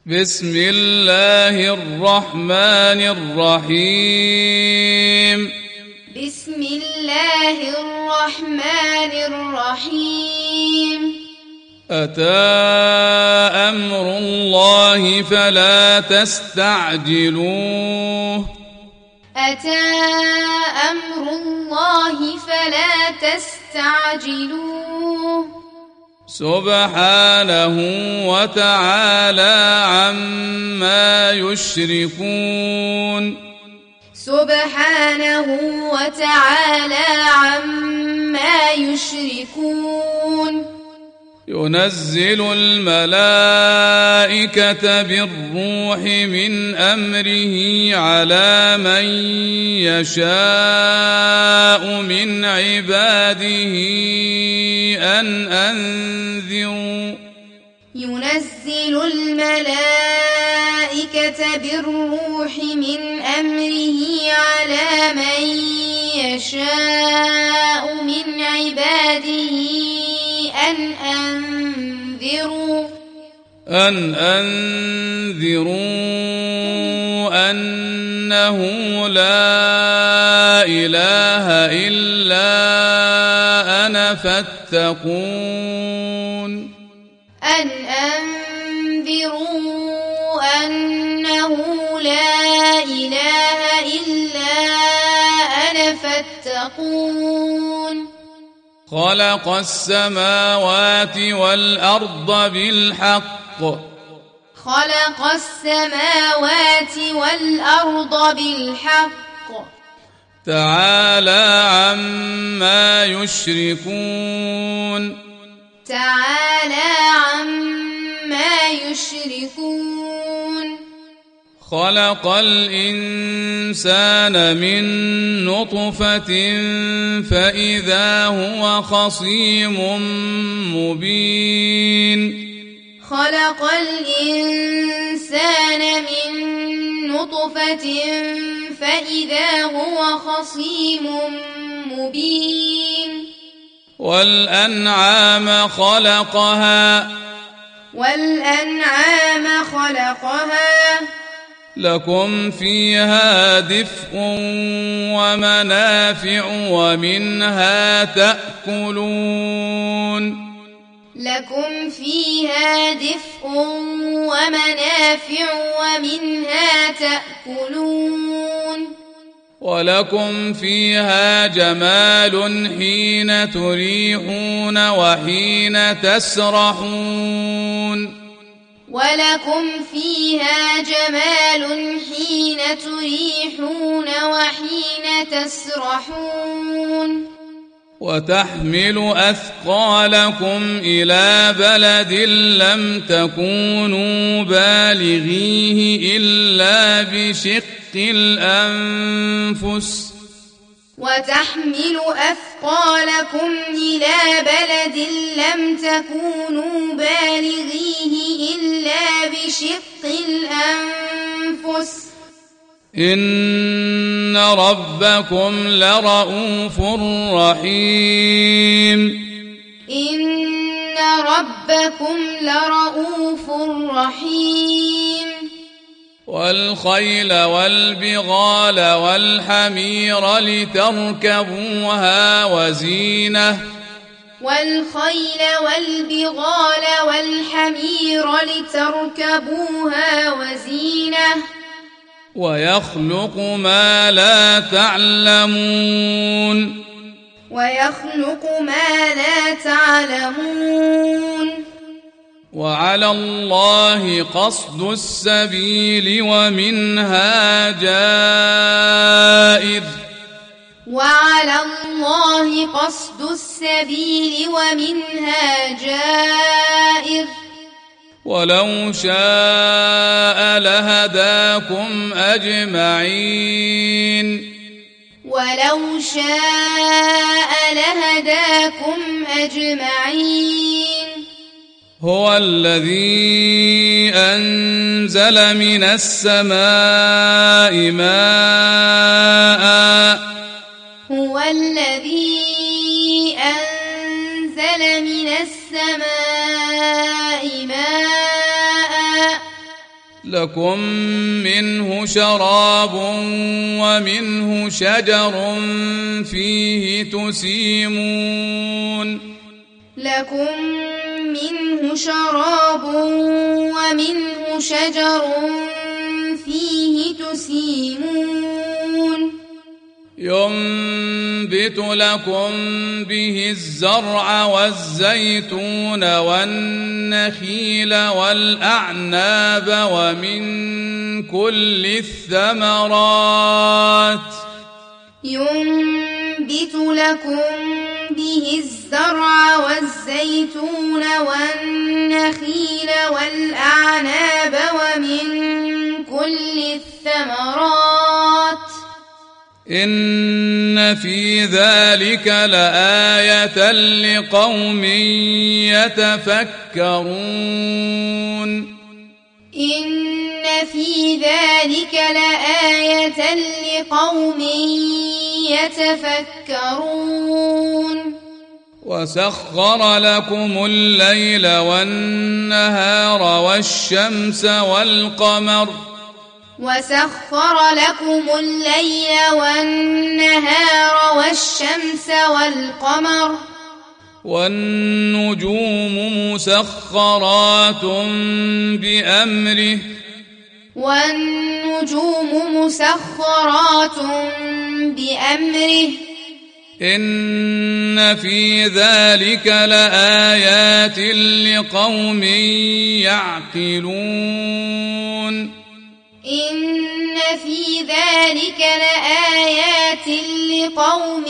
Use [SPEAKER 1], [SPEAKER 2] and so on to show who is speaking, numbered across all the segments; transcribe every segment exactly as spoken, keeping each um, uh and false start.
[SPEAKER 1] بسم الله الرحمن الرحيم
[SPEAKER 2] بسم الله الرحمن الرحيم
[SPEAKER 1] أتى أمر الله فلا تستعجلوه
[SPEAKER 2] أتى أمر الله فلا تستعجلوه
[SPEAKER 1] سبحانه وتعالى عما يشركون
[SPEAKER 2] سبحانه وتعالى عما يشركون
[SPEAKER 1] ينزل الملائكة بالروح من أمره على من يشاء من عباده أن أنذروا
[SPEAKER 2] ينزل الملائكة بالروح من أمره على من يشاء من عباده أن أنذروا
[SPEAKER 1] أن أنذروا أنه لا إله إلا أنا فاتقون
[SPEAKER 2] أن أنذروا أنه لا إله إلا أنا فاتقون
[SPEAKER 1] خلق السماوات والأرض بالحق
[SPEAKER 2] خلق السماوات والأرض بالحق
[SPEAKER 1] تعالى عما يشركون
[SPEAKER 2] تعالى عما يشركون
[SPEAKER 1] خلق الإنسان من نطفة فإذا هو خصيم مبين
[SPEAKER 2] خلق الإنسان من نطفة فإذا هو خصيم مبين
[SPEAKER 1] والأنعام خلقها
[SPEAKER 2] والأنعام خلقها
[SPEAKER 1] لكم فيها دفء ومنافع ومنها تأكلون
[SPEAKER 2] لكم فيها دفء ومنافع ومنها تأكلون
[SPEAKER 1] ولكم فيها جمال حين تريحون وحين تسرحون
[SPEAKER 2] ولكم فيها جمال حين تريحون وحين تسرحون
[SPEAKER 1] وتحمل أثقالكم إلى بلد لم تكونوا بالغيه إلا بشق الأنفس
[SPEAKER 2] وتحمل أثقالكم إلى بلد لم تكونوا بالغيه إلا بشق الأنفس
[SPEAKER 1] إن ربكم لرؤوف رحيم
[SPEAKER 2] إن ربكم لرؤوف رحيم
[SPEAKER 1] والخيل والبغال والحمير لتركبوها وزينة
[SPEAKER 2] والخيل والبغال والحمير لتركبوها وزينة
[SPEAKER 1] ويخلق ما لا تعلمون
[SPEAKER 2] ويخلق ما لا تعلمون
[SPEAKER 1] وعلى الله قصد السبيل ومنها جائر
[SPEAKER 2] وعلى الله قصد السبيل ومنها جائر
[SPEAKER 1] ولو شاء لهداكم أجمعين
[SPEAKER 2] ولو شاء لهداكم أجمعين
[SPEAKER 1] هو الذي أنزل من السماء ماء
[SPEAKER 2] هو الذي أنزل من السماء ماء
[SPEAKER 1] لكم منه شراب ومنه شجر فيه تسيمون
[SPEAKER 2] لكم منه شراب ومنه شجر فيه تسيمون
[SPEAKER 1] ينبت لكم به الزرع والزيتون والنخيل والأعناب ومن كل الثمرات
[SPEAKER 2] ينبت لكم به الزرع والزيتون والنخيل والأعناب ومن كل الثمرات
[SPEAKER 1] إن في ذلك لآية لقوم يتفكرون
[SPEAKER 2] إن في ذلك لآية لقوم يتفكرون
[SPEAKER 1] وسخر لكم الليل والنهار والشمس والقمر
[SPEAKER 2] وسخر لكم الليل والنهار والشمس والقمر
[SPEAKER 1] والنجوم مسخرات بأمره
[SPEAKER 2] والنجوم مسخرات بأمره
[SPEAKER 1] إن في ذلك لآيات لقوم يعقلون
[SPEAKER 2] إن في ذلك لآيات لقوم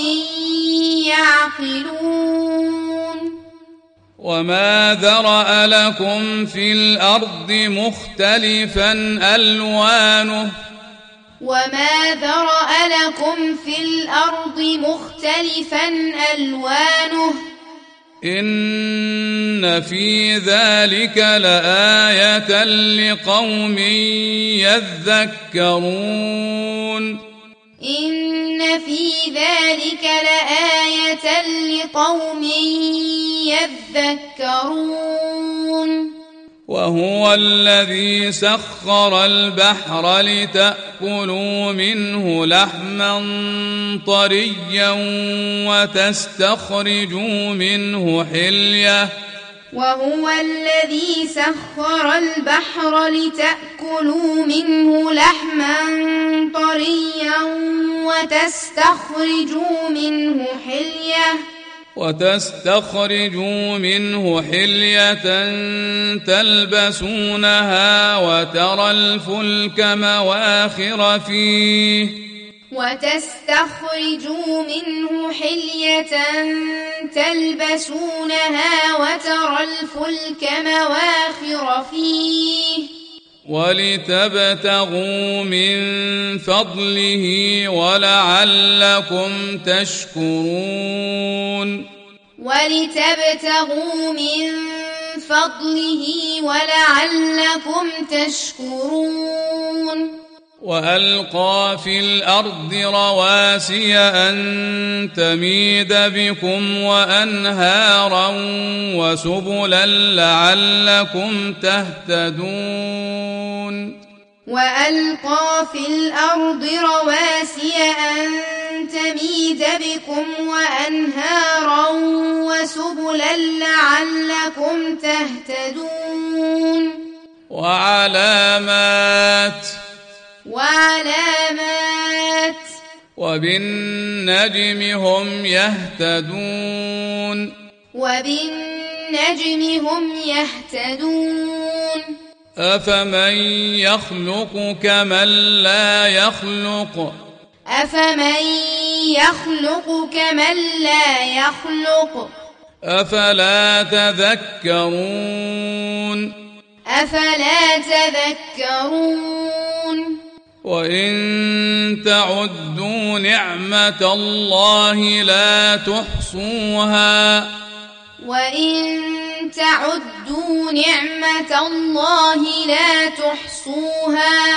[SPEAKER 2] يعقلون
[SPEAKER 1] وما ذرأ لكم في الأرض مختلفا ألوانه
[SPEAKER 2] وما ذرأ لكم في الأرض مختلفا ألوانه
[SPEAKER 1] إن في ذلك لآية لقوم يذكرون
[SPEAKER 2] إن في ذلك لآية لقوم يذكرون
[SPEAKER 1] وهو الذي سخر البحر لتأكلوا منه لحما طريا وتستخرجوا منه حلية
[SPEAKER 2] وهو الذي سخر البحر لتأكلوا منه لحما طريا وتستخرجوا منه حلية
[SPEAKER 1] وتستخرجوا منه حلية تلبسونها وترى الفلك مواخر فيه
[SPEAKER 2] وتستخرجوا منه حلية تلبسونها وترى الفلك مواخر فيه
[SPEAKER 1] ولتبتغوا من فضله ولعلكم تشكرون
[SPEAKER 2] ولتبتغوا من فضله ولعلكم تشكرون
[SPEAKER 1] وألقى في الأرض رواسي أن تميد بكم وأنهارا وسبلا لعلكم تهتدون
[SPEAKER 2] وألقى في الأرض رواسي أن تميد بكم وأنهارا وسبلا لعلكم تهتدون
[SPEAKER 1] وعلامات
[SPEAKER 2] وعلامات
[SPEAKER 1] وبالنجم هم يهتدون
[SPEAKER 2] وبالنجم هم يهتدون
[SPEAKER 1] أفمن يخلق كمن لا يخلق
[SPEAKER 2] أفمن يخلق كمن لا يخلق
[SPEAKER 1] أفلا تذكرون
[SPEAKER 2] أفلا تذكرون
[SPEAKER 1] وإن تعدوا نعمة الله لا تحصوها
[SPEAKER 2] وإن تعدوا نعمة الله لا تحصوها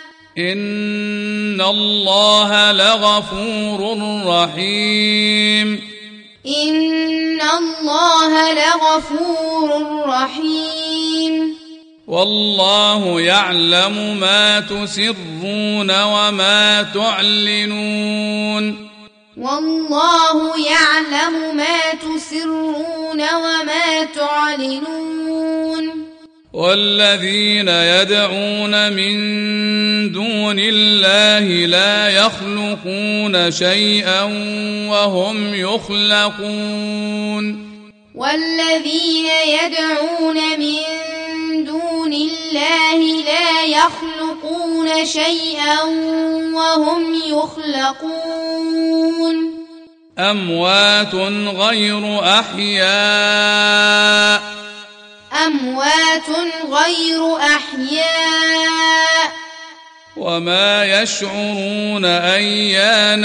[SPEAKER 1] إن الله لغفور رحيم
[SPEAKER 2] إن الله لغفور رحيم
[SPEAKER 1] والله يعلم ما تسرون وما تعلنون
[SPEAKER 2] والله يعلم ما تسرون وما تعلنون
[SPEAKER 1] والذين يدعون من دون الله لا يخلقون شيئا وهم يخلقون
[SPEAKER 2] والذين يدعون من دون الله لا يخلقون شيئا وهم يخلقون
[SPEAKER 1] أموات غير أحياء
[SPEAKER 2] أموات غير أحياء
[SPEAKER 1] وما يشعرون أيان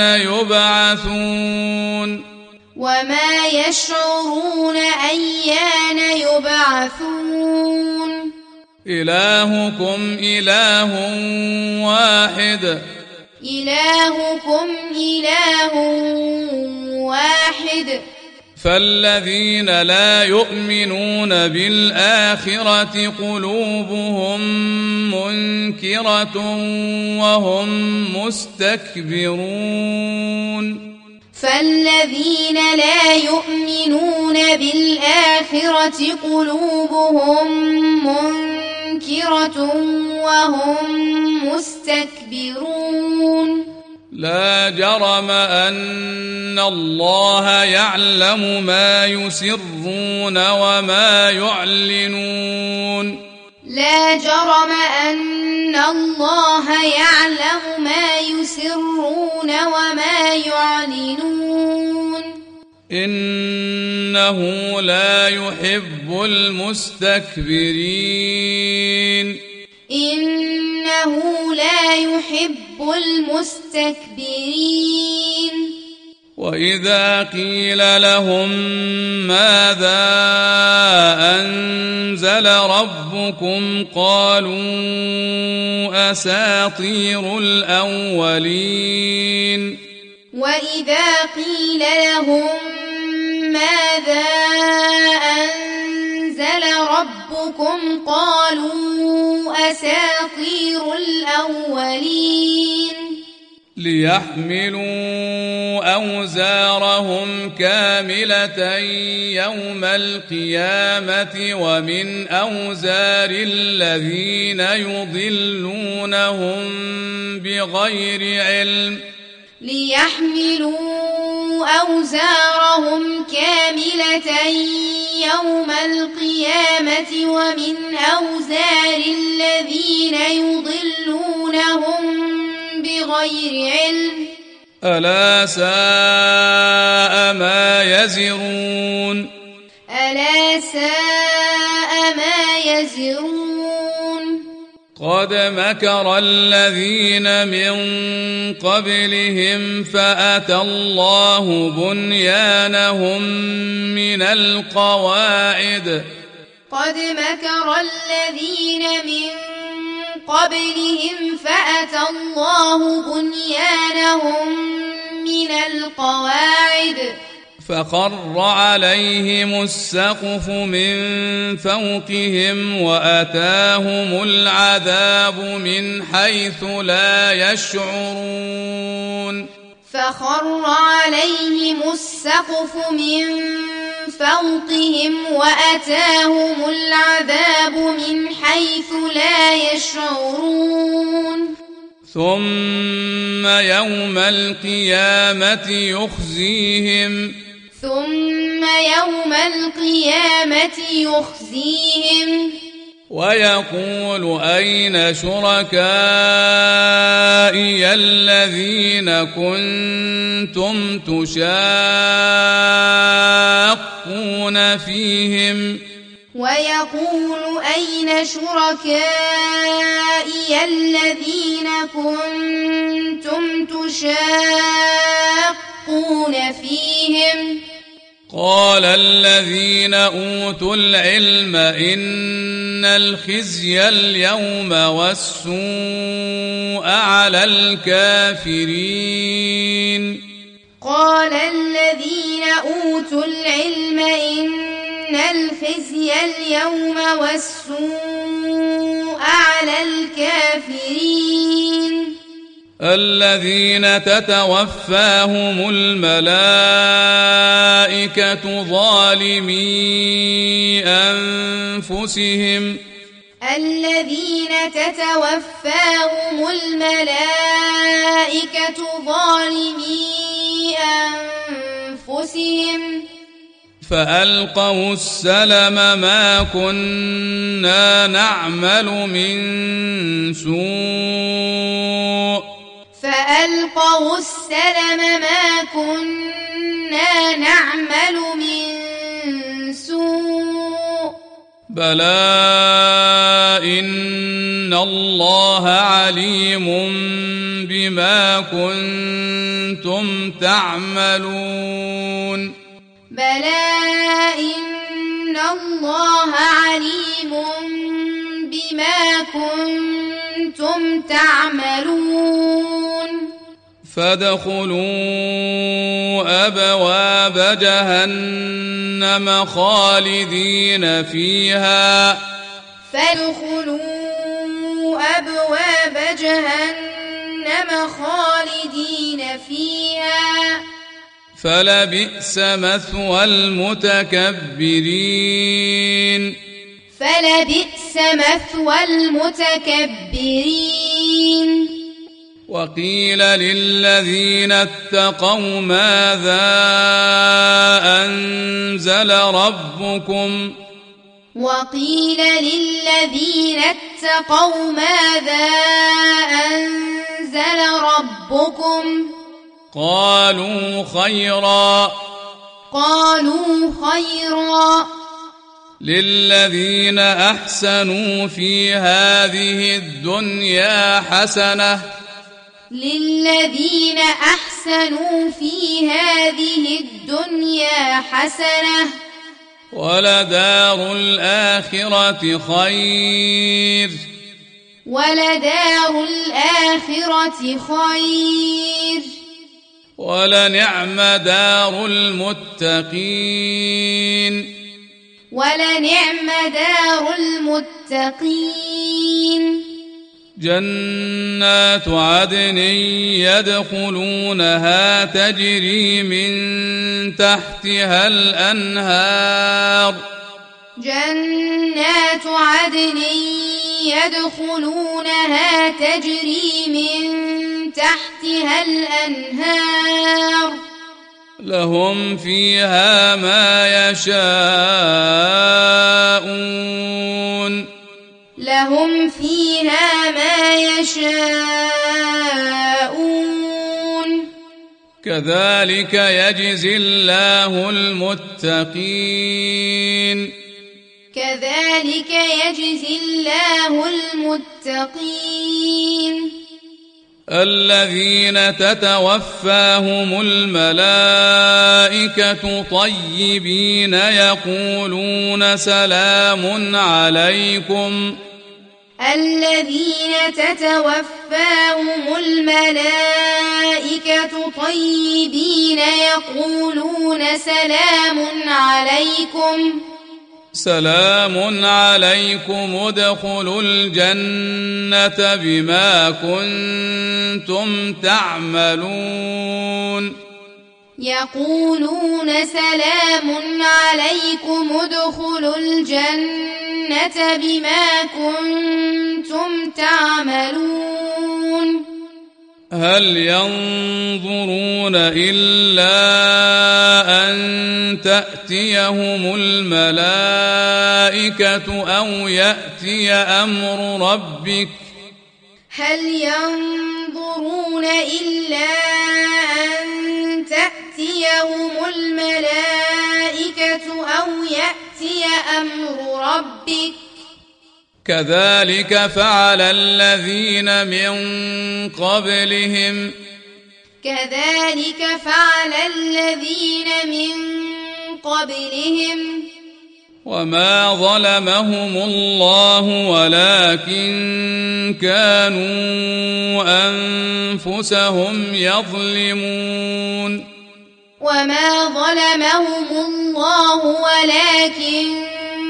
[SPEAKER 1] يبعثون
[SPEAKER 2] وما يشعرون أيان يبعثون
[SPEAKER 1] إلهكم إله واحد
[SPEAKER 2] إلهكم إله واحد
[SPEAKER 1] فالذين لا يؤمنون بالآخرة قلوبهم منكرة وهم مستكبرون
[SPEAKER 2] فالذين لا يؤمنون بالآخرة قلوبهم منكرة وهم مستكبرون
[SPEAKER 1] لا جرم أن الله يعلم ما يسرون وما يعلنون
[SPEAKER 2] لا جرم أن الله يعلم ما يسرون وما يعلنون
[SPEAKER 1] إنه لا يحب المستكبرين
[SPEAKER 2] إنه لا يحب المستكبرين
[SPEAKER 1] وإذا قيل لهم ماذا أنزل ربكم قالوا أساطير الأولين
[SPEAKER 2] وإذا قيل لهم ماذا أنزل ربكم قالوا أساطير الأولين
[SPEAKER 1] ليحملوا أوزارهم كاملة يوم القيامة ومن أوزار الذين يضلونهم بغير علم
[SPEAKER 2] ليحملوا أوزارهم كاملة يوم القيامة ومن أوزار الذين يضلونهم بغير علم
[SPEAKER 1] ألا ساء ما يزرون
[SPEAKER 2] ألا ساء ما يزرون
[SPEAKER 1] قد مكر الذين من قبلهم فأتى الله بنيانهم من القواعد
[SPEAKER 2] قد مكر الذين من قبلهم فأتى الله بنيانهم من القواعد
[SPEAKER 1] فخر عليهم السقف من فوقهم وأتاهم العذاب من حيث لا يشعرون
[SPEAKER 2] فخر عليهم السقف من فوقهم وأتاهم العذاب من حيث لا يشعرون
[SPEAKER 1] ثم يوم القيامة يخزيهم
[SPEAKER 2] ثم يوم القيامة يخزيهم
[SPEAKER 1] ويقول أين شركائي الذين كنتم تشاقون فيهم
[SPEAKER 2] ويقول أين شركائي الذين كنتم تشاقون فيهم
[SPEAKER 1] قال الذين أوتوا العلم إن الخزي اليوم والسوء على الكافرين
[SPEAKER 2] قال الذين أوتوا العلم إن الخزي اليوم والسوء على الكافرين
[SPEAKER 1] الذين تتوفاهم الملائكة ظالمي أنفسهم
[SPEAKER 2] الذين تتوفاهم الملائكة ظالمي أنفسهم
[SPEAKER 1] فألقوا السلم ما كنا نعمل من سوء
[SPEAKER 2] فألقوا السلم ما كنا نعمل من سوء
[SPEAKER 1] بلى إن الله عليم بما كنتم تعملون
[SPEAKER 2] بلى إن الله عليم بما كنتم تعملون
[SPEAKER 1] فادخلوا أبواب جهنم خالدين فيها
[SPEAKER 2] فادخلوا أبواب جهنم خالدين فيها
[SPEAKER 1] فلبئس مثوى المتكبرين
[SPEAKER 2] فلبئس مثوى المتكبرين
[SPEAKER 1] وقيل للذين اتقوا ماذا أنزل ربكم
[SPEAKER 2] وقيل للذين اتقوا ماذا أنزل ربكم
[SPEAKER 1] قالوا خيرا
[SPEAKER 2] قالوا خيرا
[SPEAKER 1] للذين أحسنوا في هذه الدنيا حسنة
[SPEAKER 2] للذين أحسنوا في هذه الدنيا حسنة
[SPEAKER 1] ولدار الآخرة خير
[SPEAKER 2] ولدار الآخرة خير
[SPEAKER 1] ولنعم دار المتقين
[SPEAKER 2] ولنعم دار المتقين
[SPEAKER 1] جنات عدن يدخلونها تجري من تحتها الأنهار
[SPEAKER 2] جنات عدن يدخلونها تجري من تحتها الأنهار
[SPEAKER 1] لهم فيها ما يشاءون
[SPEAKER 2] لهم فيها ما يشاءون
[SPEAKER 1] كذلك يجزي الله المتقين
[SPEAKER 2] كذلك يجزي الله المتقين
[SPEAKER 1] الذين تتوفاهم الملائكة طيبين يقولون سلام عليكم
[SPEAKER 2] الذين تتوفاهم الملائكة طيبين يقولون سلام عليكم
[SPEAKER 1] سلام عليكم ادخلوا الجنة بما كنتم تعملون
[SPEAKER 2] يقولون سلام عليكم ادخلوا الجنة بما كنتم تعملون
[SPEAKER 1] هل ينظرون إلا أن تأتيهم الملائكة أو يأتي أمر ربك
[SPEAKER 2] هل ينظرون إلا أن تأتيهم الملائكة أو يأتي أمر ربك
[SPEAKER 1] كذلك فعل الذين من قبلهم
[SPEAKER 2] كذلك فعل الذين من قبلهم
[SPEAKER 1] وما ظلمهم الله ولكن كانوا أنفسهم يظلمون
[SPEAKER 2] وما ظلمهم الله ولكن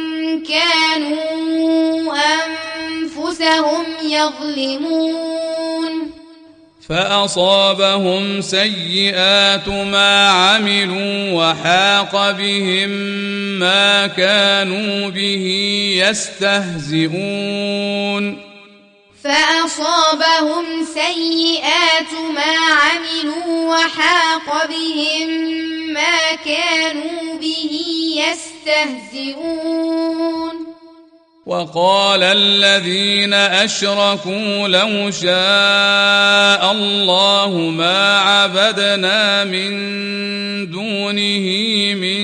[SPEAKER 2] كانوا أنفسهم يظلمون
[SPEAKER 1] فأصابهم سيئات ما عملوا وحاق بهم ما كانوا به يستهزئون
[SPEAKER 2] فأصابهم سيئات ما عملوا وحاق بهم ما كانوا به يستهزئون
[SPEAKER 1] وقال الذين أشركوا لو شاء الله ما عبدنا من دونه من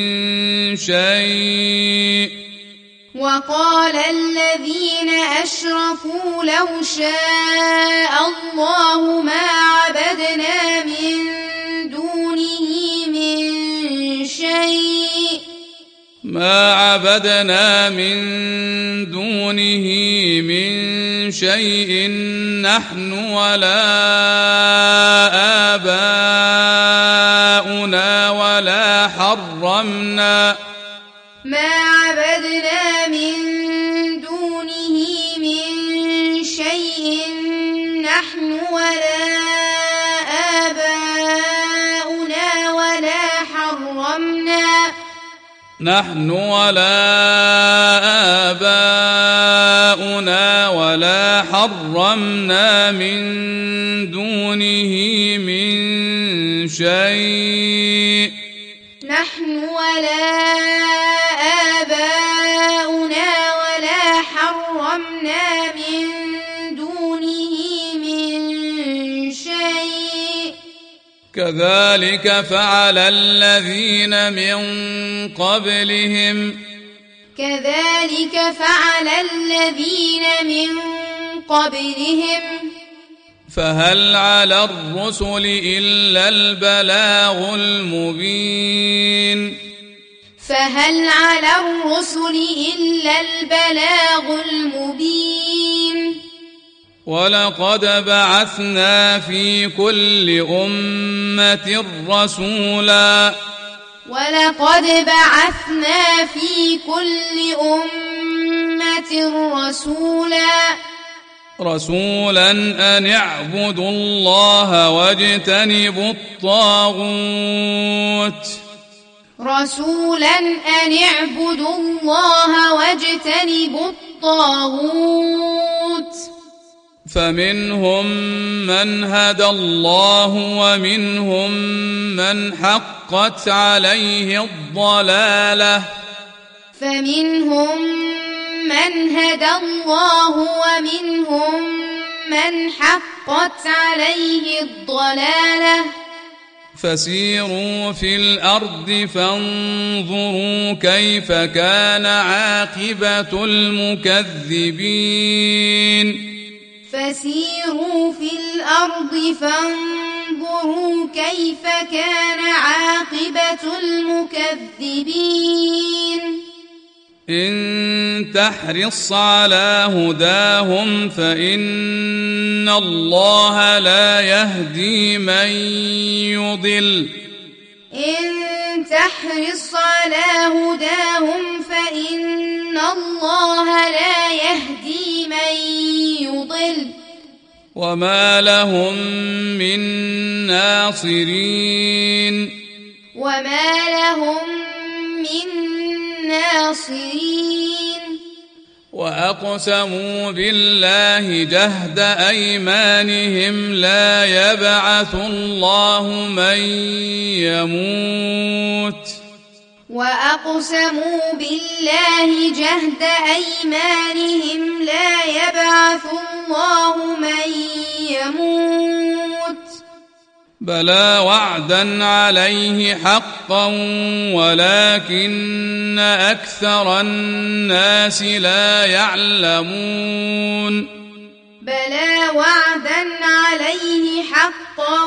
[SPEAKER 1] شيء
[SPEAKER 2] وقال الذين أشركوا لو شاء الله ما عبدنا من دونه من شيء
[SPEAKER 1] ما عبدنا من دونه من شيء نحن ولا آباؤنا ولا حرمنا
[SPEAKER 2] ما عبدنا من دونه من شيء نحن ولا آباؤنا ولا حرمنا
[SPEAKER 1] نحن ولا آباؤنا ولا حرمنا من دونه من شيء
[SPEAKER 2] نحن ولا آباؤنا ولا حرمنا من دونه من شيء
[SPEAKER 1] كذلك فعل الذين من قبلهم
[SPEAKER 2] كذلك فعل الذين من قبلهم
[SPEAKER 1] فهل على الرسل إلا البلاغ المبين
[SPEAKER 2] فهل على الرسل إلا البلاغ المبين
[SPEAKER 1] ولقد بعثنا في كل أمة رسولا
[SPEAKER 2] ولقد بعثنا في كل أمة رسولا
[SPEAKER 1] رسولا أن اعبدوا الله واجتنبوا الطاغوت
[SPEAKER 2] رسولا أن اعبدوا الله واجتنبوا الطاغوت
[SPEAKER 1] فمنهم من هدى الله ومنهم من حقت عليه الضلالة
[SPEAKER 2] فمنهم من هدى الله ومنهم من حقت عليه الضلالة
[SPEAKER 1] فسيروا في الأرض فانظروا كيف كان عاقبة المكذبين
[SPEAKER 2] فسيروا في الأرض فانظروا كيف كان عاقبة المكذبين
[SPEAKER 1] إن تحرص على هداهم فإن الله لا يهدي من يضل
[SPEAKER 2] إن تحرص على هداهم فإن الله لا يهدي من يضل
[SPEAKER 1] وما لهم من ناصرين
[SPEAKER 2] وما لهم من ناصرين
[SPEAKER 1] وأقسموا بالله جهد أيمانهم لا يبعث الله من يموت
[SPEAKER 2] وأقسموا بالله جهد أيمانهم لا يبعث الله من يموت
[SPEAKER 1] بلى وعدا عليه حقا ولكن أكثر الناس لا يعلمون
[SPEAKER 2] بلى وعدا عليه حقا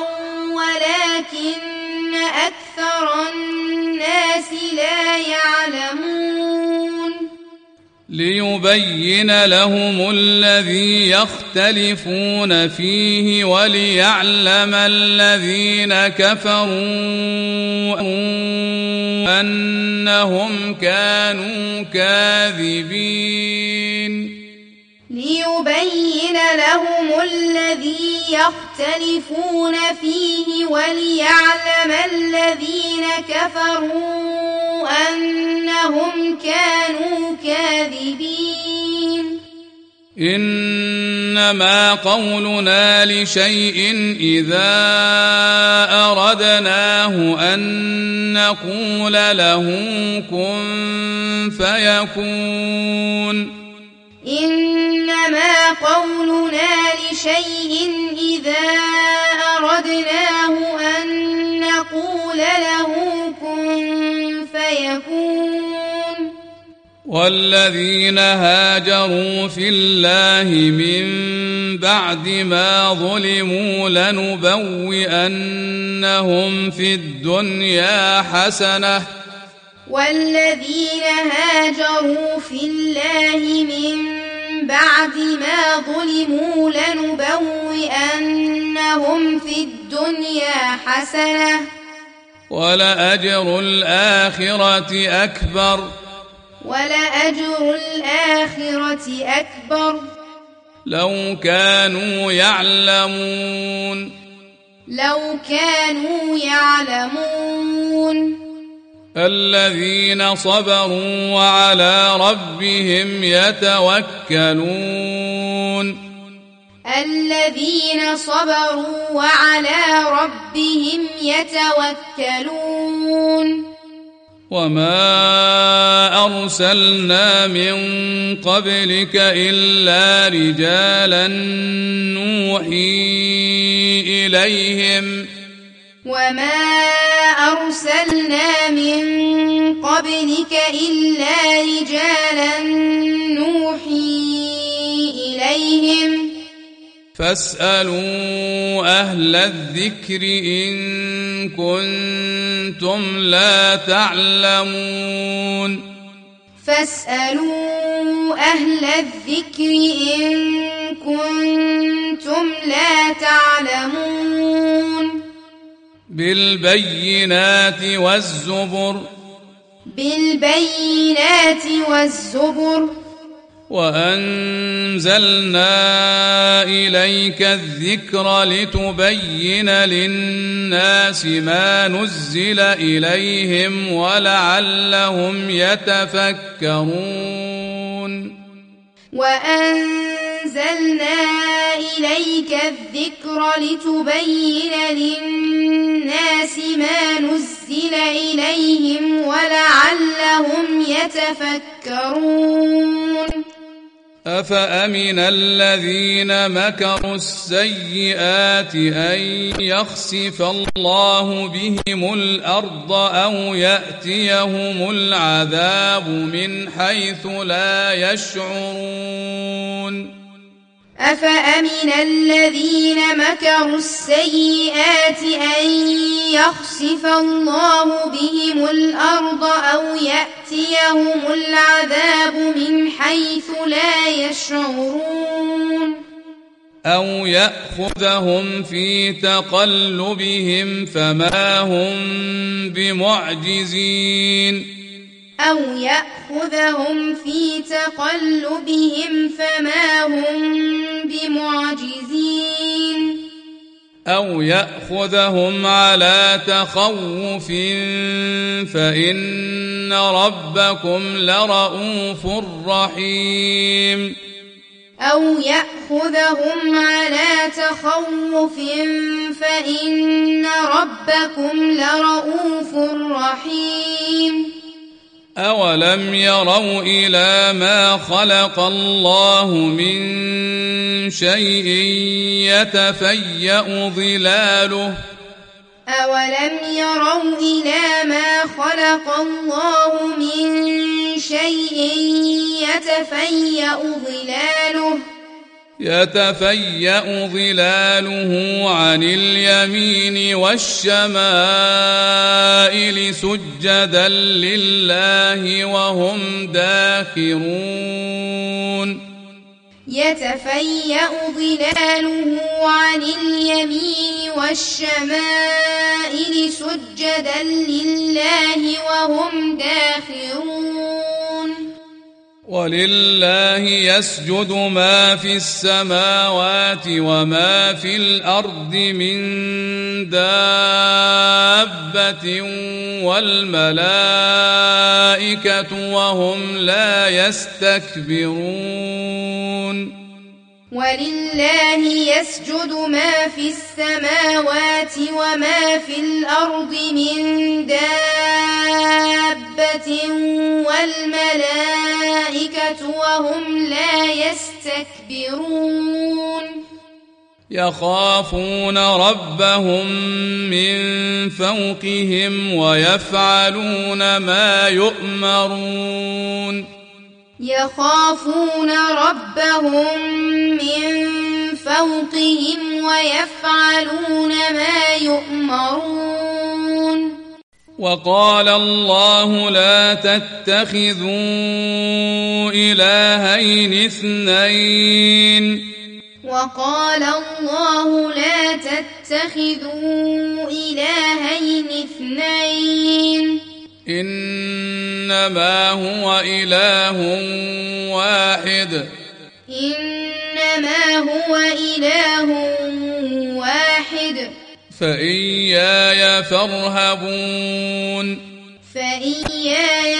[SPEAKER 2] ولكن أكثر الناس لا يعلمون
[SPEAKER 1] ليبين لهم الذي يختلفون فيه وليعلم الذين كفروا أنهم كانوا كاذبين
[SPEAKER 2] ليبين لهم الذي يختلفون فيه وليعلم الذين كفروا أنهم كانوا كاذبين
[SPEAKER 1] إنما قولنا لشيء إذا أردناه أن نقول له كن فيكون
[SPEAKER 2] إنما قولنا لشيء إذا أردناه أن نقول له كن فيكون
[SPEAKER 1] والذين هاجروا في الله من بعد ما ظلموا لنبوئنهم في الدنيا حسنة
[SPEAKER 2] والذين هاجروا في الله من بعد ما ظلموا لنبوئنهم في الدنيا حسنة
[SPEAKER 1] ولأجر الآخرة أكبر
[SPEAKER 2] ولأجر الآخرة أكبر
[SPEAKER 1] لو كانوا يعلمون
[SPEAKER 2] لو كانوا يعلمون
[SPEAKER 1] الذين صبروا وعلى ربهم يتوكلون
[SPEAKER 2] الذين صبروا وعلى ربهم يتوكلون
[SPEAKER 1] وما أرسلنا من قبلك إلا رجالا نوحي إليهم
[SPEAKER 2] وما أرسلنا من قبلك إلا رجالا نوحي إليهم
[SPEAKER 1] فاسألوا أهل الذكر إن كنتم لا تعلمون
[SPEAKER 2] فاسألوا أهل الذكر إن كنتم لا تعلمون
[SPEAKER 1] بالبينات والزبر
[SPEAKER 2] بالبينات والزبر
[SPEAKER 1] وأنزلنا إليك الذكر لتبين للناس ما نزل إليهم ولعلهم يتفكرون
[SPEAKER 2] وأنزلنا إليك الذكر لتبين للناس ما نزل إليهم ولعلهم يتفكرون
[SPEAKER 1] أفأمن الذين مكروا السيئات أن يخسف الله بهم الأرض أو يأتيهم العذاب من حيث لا يشعرون
[SPEAKER 2] أفأمن الذين مكروا السيئات أن يخسف الله بهم الأرض أو يأتيهم العذاب من حيث لا يشعرون
[SPEAKER 1] أو يأخذهم في تقلبهم فما هم بمعجزين
[SPEAKER 2] أو يأخذهم في تقلبهم فما هم بمعجزين
[SPEAKER 1] أو يأخذهم على تخوف فإن ربكم لرؤوف رحيم
[SPEAKER 2] أو يأخذهم على تخوف فإن ربكم لرؤوف رحيم
[SPEAKER 1] أولم يروا إلى ما خلق الله من شيء يتفيأ ظلاله
[SPEAKER 2] أولم يروا إلى ما خلق الله من شيء يتفيأ ظلاله
[SPEAKER 1] يتفيأ ظلاله عن اليمين والشمائل سجدا لله وهم داخرون
[SPEAKER 2] يتفيأ ظلاله عن اليمين والشمائل سجدا لله وهم داخرون
[SPEAKER 1] ولله يسجد ما في السماوات وما في الأرض من دابة والملائكة وهم لا يستكبرون
[SPEAKER 2] ولله يسجد ما في السماوات وما في الأرض من دابة والملائكة وهم لا يستكبرون
[SPEAKER 1] يخافون ربهم من فوقهم ويفعلون ما يؤمرون
[SPEAKER 2] يخافون ربهم من فوقهم ويفعلون ما يؤمرون
[SPEAKER 1] وقال الله لا تتخذوا إلهين اثنين
[SPEAKER 2] وقال الله لا تتخذوا إلهين اثنين
[SPEAKER 1] إنما هو إله واحد
[SPEAKER 2] إنما هو إله واحد
[SPEAKER 1] فإياي فارهبون
[SPEAKER 2] فإياي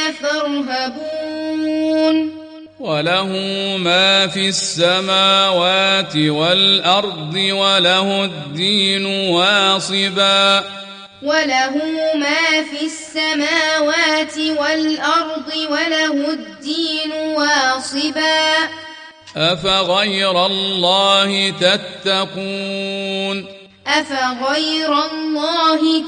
[SPEAKER 2] فارهبون
[SPEAKER 1] وله ما في السماوات والأرض وله الدين واصبا
[SPEAKER 2] وله ما في السماوات والأرض وله الدين واصبا
[SPEAKER 1] أفغير الله تتقون
[SPEAKER 2] أفغير الله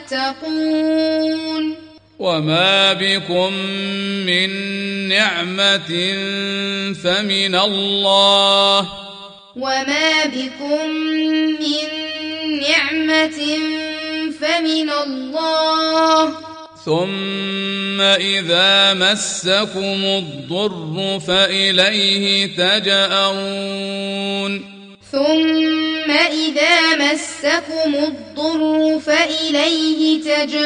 [SPEAKER 2] تتقون
[SPEAKER 1] وما بكم من نعمة فمن الله
[SPEAKER 2] وما بكم من نعمة فمن الله
[SPEAKER 1] ثم إذا مسكم الضر فإليه تجأرون
[SPEAKER 2] ثم إذا مسكم الضر فإليه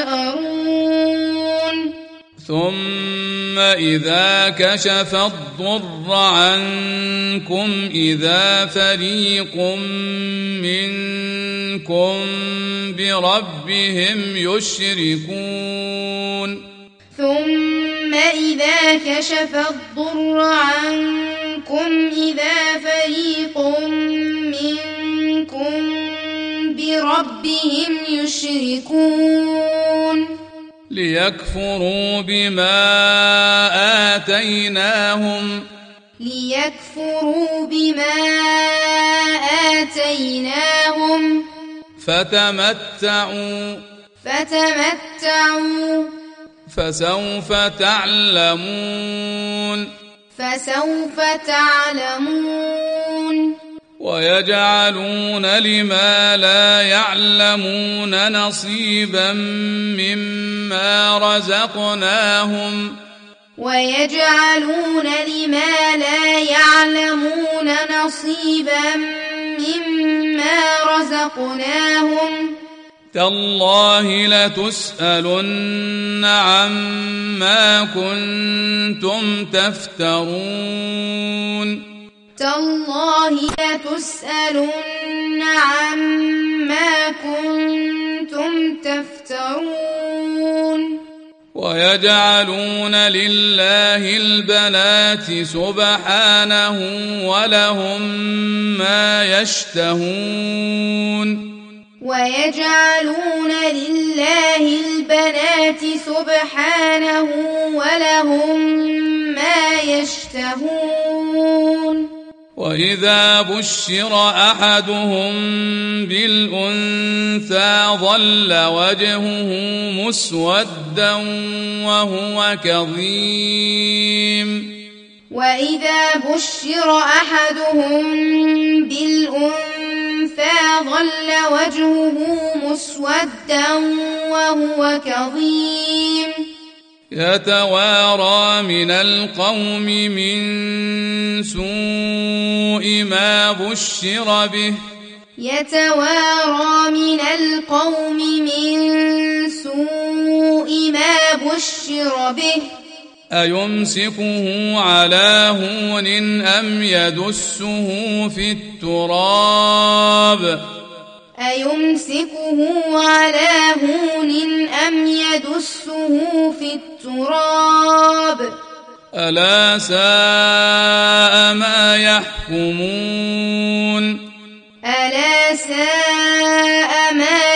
[SPEAKER 2] تجأرون
[SPEAKER 1] ثم إذا كشف الضر عنكم إذا فريق منكم بربهم يشركون
[SPEAKER 2] ثم إذا كشف الضر عنكم إذا فريق منكم بربهم يشركون
[SPEAKER 1] ليكفروا بما آتيناهم
[SPEAKER 2] ليكفروا بما آتيناهم
[SPEAKER 1] فتمتعوا
[SPEAKER 2] فتمتعوا
[SPEAKER 1] فسوف تعلمون
[SPEAKER 2] فسوف تعلمون
[SPEAKER 1] ويجعلون لما لا يعلمون نصيبا مما رزقناهم
[SPEAKER 2] ويجعلون لما لا يعلمون نصيبا مما رزقناهم
[SPEAKER 1] تالله لتسألن عما كنتم تفترون
[SPEAKER 2] تالله لتسألن عما كنتم تفترون
[SPEAKER 1] ويجعلون لله البنات سبحانه ولهم ما يشتهون
[SPEAKER 2] ويجعلون لله البنات سبحانه ولهم ما يشتهون
[SPEAKER 1] وإذا بشر أحدهم بالأنثى ظل وجهه مسودا وهو كظيم
[SPEAKER 2] وإذا بشر أحدهم بالأنثى ظل وجهه مسودا وهو كظيم
[SPEAKER 1] يتوارى من القوم من سوء ما بشر به
[SPEAKER 2] يتوارى من القوم من سوء ما بشر به
[SPEAKER 1] أيمسكه على هون أم يدسه في التراب
[SPEAKER 2] أيمسكه على هون أم يدسه في التراب
[SPEAKER 1] ألا ساء ما يحكمون
[SPEAKER 2] ألا ساء ما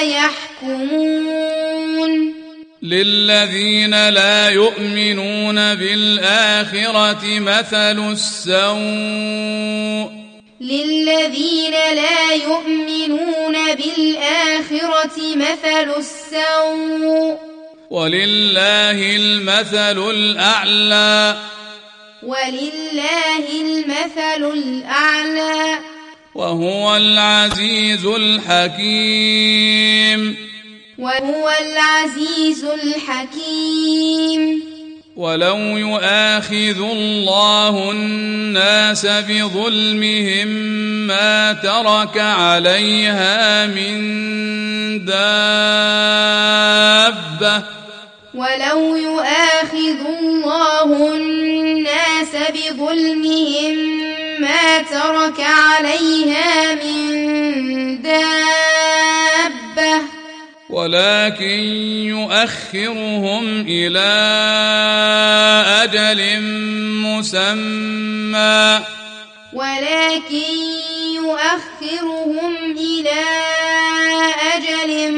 [SPEAKER 2] يحكمون
[SPEAKER 1] للذين لا يؤمنون بالآخرة مثل السوء
[SPEAKER 2] للذين لا يؤمنون بالآخرة مثل السوء
[SPEAKER 1] ولله المثل الأعلى
[SPEAKER 2] ولله المثل الأعلى
[SPEAKER 1] وهو العزيز الحكيم
[SPEAKER 2] وهو العزيز الحكيم
[SPEAKER 1] ولو يؤاخذ الله الناس بظلمهم ما ترك عليها من دابة
[SPEAKER 2] ولو يؤاخذ الله الناس بظلمهم ما ترك عليها من دابة
[SPEAKER 1] ولكن يؤخرهم إلى أجل مسمى
[SPEAKER 2] ولكن يؤخرهم إلى أجل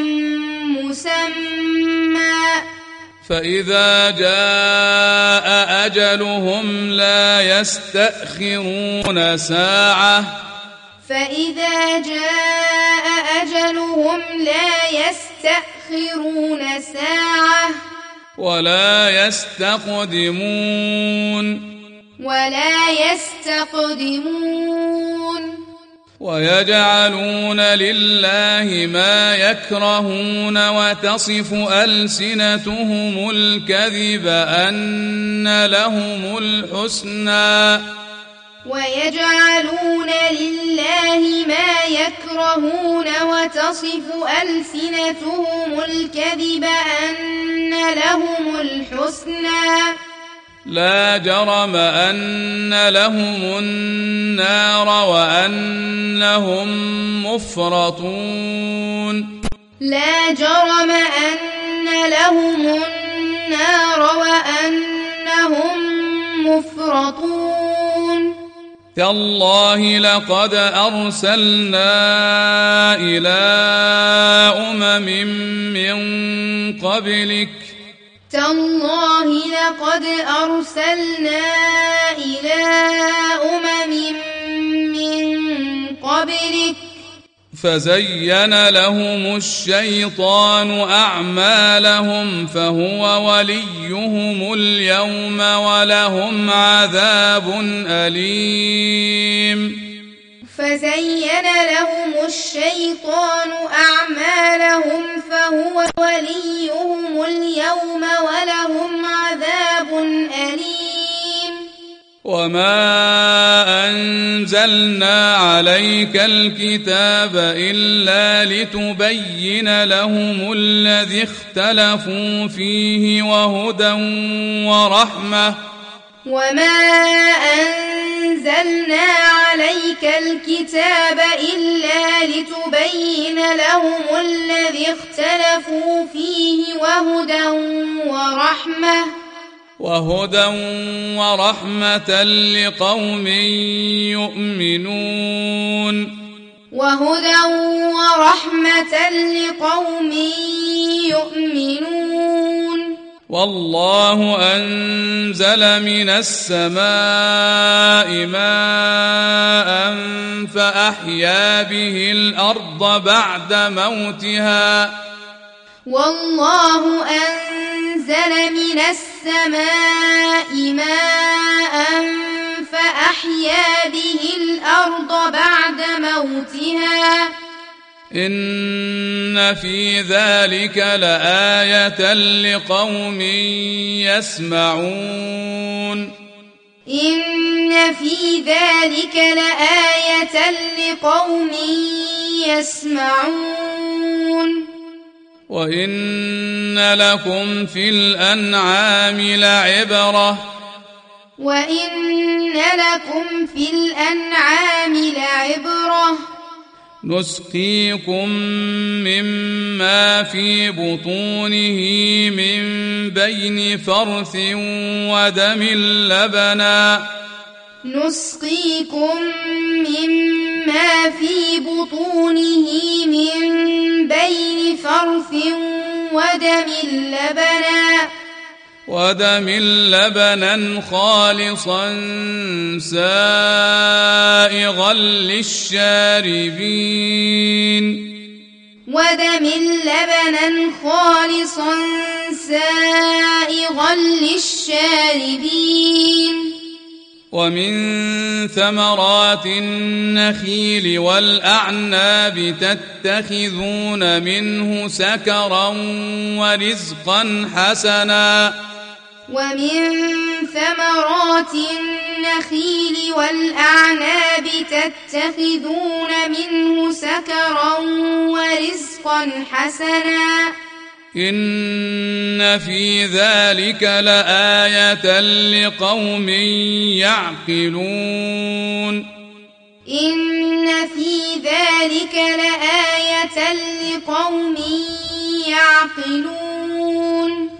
[SPEAKER 2] مسمى
[SPEAKER 1] فإذا جاء أجلهم لا يستأخرون ساعة
[SPEAKER 2] فإذا جاء أجلهم لا يستأخرون ساعة
[SPEAKER 1] ولا يستقدمون
[SPEAKER 2] ولا يستقدمون
[SPEAKER 1] ويجعلون لله ما يكرهون وتصف ألسنتهم الكذب أن لهم الحسنى
[SPEAKER 2] ويجعلون لله ما يكرهون وتصف ألسنتهم الكذب أن لهم الحسنى
[SPEAKER 1] لا جرم أن لهم النار وأنهم مفرطون
[SPEAKER 2] لا جرم أن لهم النار وأنهم مفرطون
[SPEAKER 1] تالله لقد أرسلنا إلى أمم من قبلك
[SPEAKER 2] تالله لقد أرسلنا إلى أمم من قبلك
[SPEAKER 1] فزين لهم الشيطان أعمالهم فهو وليهم اليوم ولهم عذاب أليم
[SPEAKER 2] فزين لهم الشيطان أعمالهم فهو وليهم اليوم ولهم عذاب أليم
[SPEAKER 1] وما أنزلنا عليك الكتاب إلا لتبين لهم الذي اختلفوا فيه وهدى ورحمة
[SPEAKER 2] وما أنزلنا عليك الكتاب إلا لتبين لهم الذي اختلفوا فيه وهدى ورحمة
[SPEAKER 1] وهدى ورحمة لقوم يؤمنون
[SPEAKER 2] وهدى ورحمة لقوم يؤمنون
[SPEAKER 1] والله أنزل من السماء ماء فأحيا به الأرض بعد موتها
[SPEAKER 2] والله أنزل من السماء ماء فأحيا به الأرض بعد موتها
[SPEAKER 1] إن في ذلك لآية لقوم يسمعون
[SPEAKER 2] إن في ذلك لآية لقوم يسمعون
[SPEAKER 1] وإن لكم في الأنعام لعبرة
[SPEAKER 2] وإن لكم في الأنعام لعبرة
[SPEAKER 1] نسقيكم مما في بطونه من بين فرث ودم لبنا
[SPEAKER 2] نسقيكم مما في بطونه من بين فرث ودم لبنا
[SPEAKER 1] ودم لبنا خالصا سائغا للشاربين
[SPEAKER 2] ودم لبنا خالصا سائغا للشاربين
[SPEAKER 1] ومن ثمرات النخيل والأعناب تتخذون منه سكرا ورزقا حسنا
[SPEAKER 2] ومن ثمرات النخيل والأعناب تتخذون منه سكرا ورزقا حسنا
[SPEAKER 1] إن في ذلك لآية لقوم يعقلون
[SPEAKER 2] إن في ذلك لآية لقوم يعقلون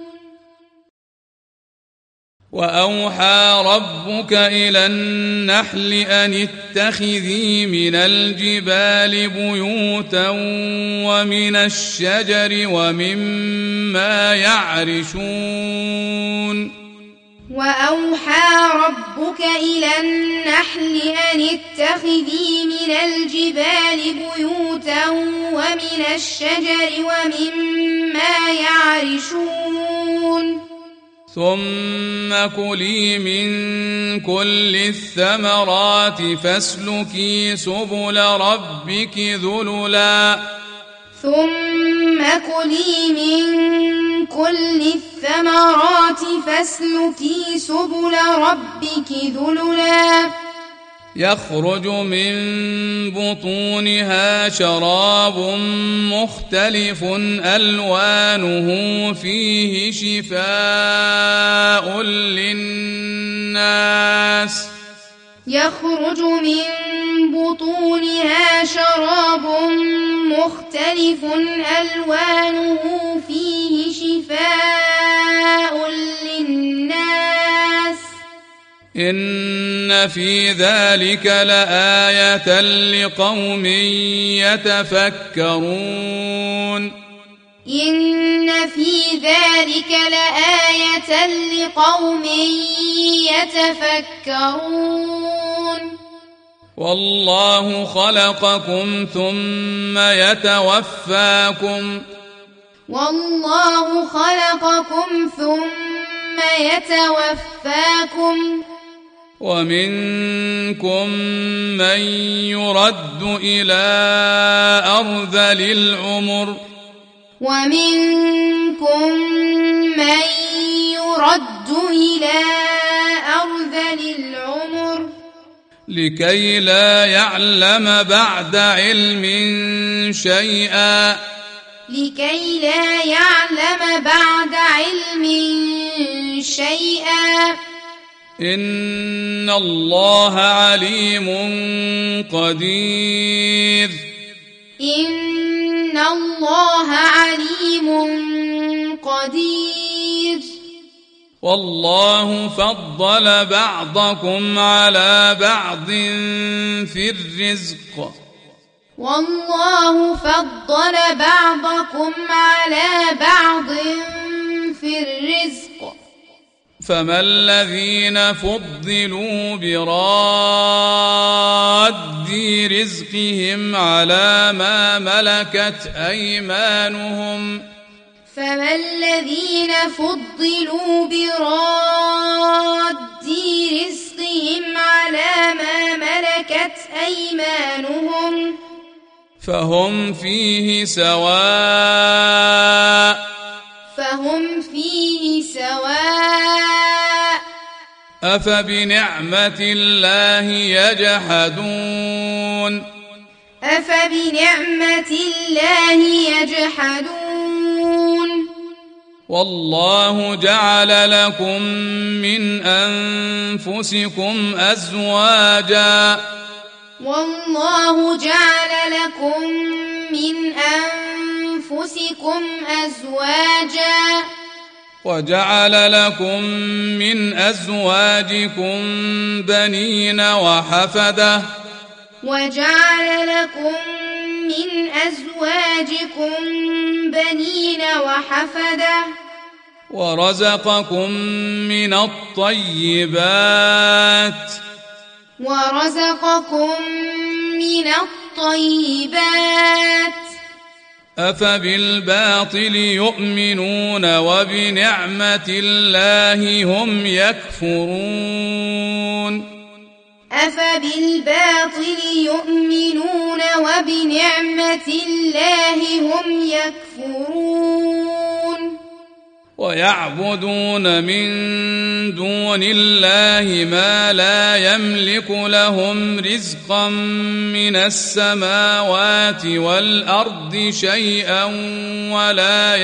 [SPEAKER 1] وأوحى ربك إلى النحل أن اتخذي من الجبال بيوتا ومن الشجر ومما يعرشون
[SPEAKER 2] وأوحى ربك إلى النحل أن اتخذي من الجبال بيوتا ومن الشجر ومما يعرشون
[SPEAKER 1] ثم كلي من كل الثمرات فاسلكي سبل ربك ذللا
[SPEAKER 2] ثم كلي من كل الثمرات فاسلكي سبل ربك ذللا
[SPEAKER 1] يخرج من بطونها شراب مختلف ألوانه فيه شفاء للناس
[SPEAKER 2] يخرج من بطونها شراب مختلف ألوانه فيه شفاء للناس
[SPEAKER 1] إن في ذلك لآية لقوم يتفكرون
[SPEAKER 2] إن في ذلك لآية لقوم يتفكرون
[SPEAKER 1] والله خلقكم ثم يتوفاكم
[SPEAKER 2] والله خلقكم ثم يتوفاكم
[SPEAKER 1] ومنكم من يرد إلى أرذل العمر
[SPEAKER 2] ومنكم من يرد إلى أرذل العمر
[SPEAKER 1] لكي لا يعلم بعد علم شيئا
[SPEAKER 2] لكي لا يعلم بعد علم شيئا
[SPEAKER 1] إن الله عليم قدير
[SPEAKER 2] إن الله عليم قدير
[SPEAKER 1] والله فضل بعضكم على بعض في الرزق
[SPEAKER 2] والله فضل بعضكم على بعض في الرزق
[SPEAKER 1] فما الذين فضلوا براد رزقهم على ما ملكت أيمانهم
[SPEAKER 2] فما الذين فضلوا براد رزقهم بهم على ما ملكت أيمانهم
[SPEAKER 1] فهم فيه سواء
[SPEAKER 2] فهم فيه سواء
[SPEAKER 1] أفبنعمة الله يجحدون
[SPEAKER 2] أفبنعمة الله يجحدون
[SPEAKER 1] والله جعل لكم من أنفسكم أزواجا
[SPEAKER 2] والله جعل لكم من أنفسكم أزواجا
[SPEAKER 1] وجعل لكم من أزواجكم بنين وحفدة
[SPEAKER 2] وجعل لكم من أزواجكم بنين وحفدة
[SPEAKER 1] ورزقكم من الطيبات
[SPEAKER 2] ورزقكم من الطيبات
[SPEAKER 1] أفبالباطل يؤمنون وبنعمة الله هم يكفرون
[SPEAKER 2] أفبالباطل يؤمنون وبنعمة الله هم يكفرون
[SPEAKER 1] ويعبدون من دون الله ما لا يملك لهم رزقا من السماوات والأرض شيئا ولا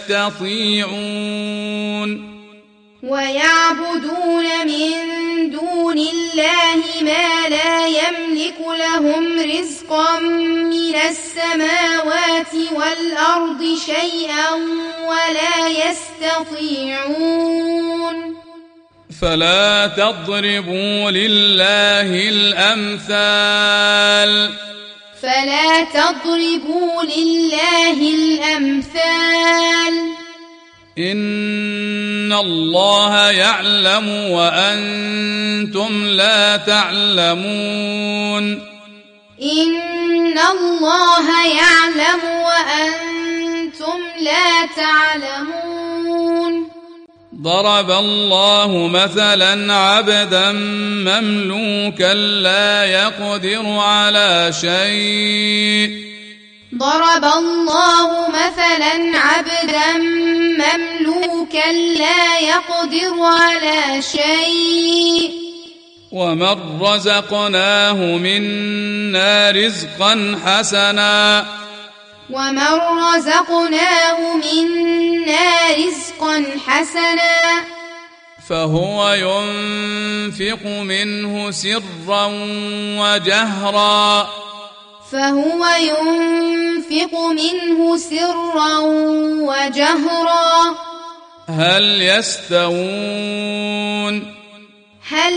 [SPEAKER 1] يستطيعون
[SPEAKER 2] ويعبدون من دون الله ما لا يملك لهم رزقا من السماوات والأرض شيئا ولا يستطيعون
[SPEAKER 1] فلا تضربوا لله الأمثال
[SPEAKER 2] فلا تضربوا لله الأمثال
[SPEAKER 1] إن الله يعلم وأنتم لا تعلمون
[SPEAKER 2] إن الله يعلم وأنتم لا تعلمون
[SPEAKER 1] ضرب الله مثلا عبدا مملوكا لا يقدر على شيء
[SPEAKER 2] ضرب الله مثلا عبدا مملوكا لا يقدر على شيء
[SPEAKER 1] ومن رزقناه منا رزقا حسنا
[SPEAKER 2] ومن رزقناه منا رزقا حسنا
[SPEAKER 1] فهو ينفق منه سرا وجهرا
[SPEAKER 2] فهو ينفق منه سرا وجهرا
[SPEAKER 1] هل يستوون
[SPEAKER 2] هل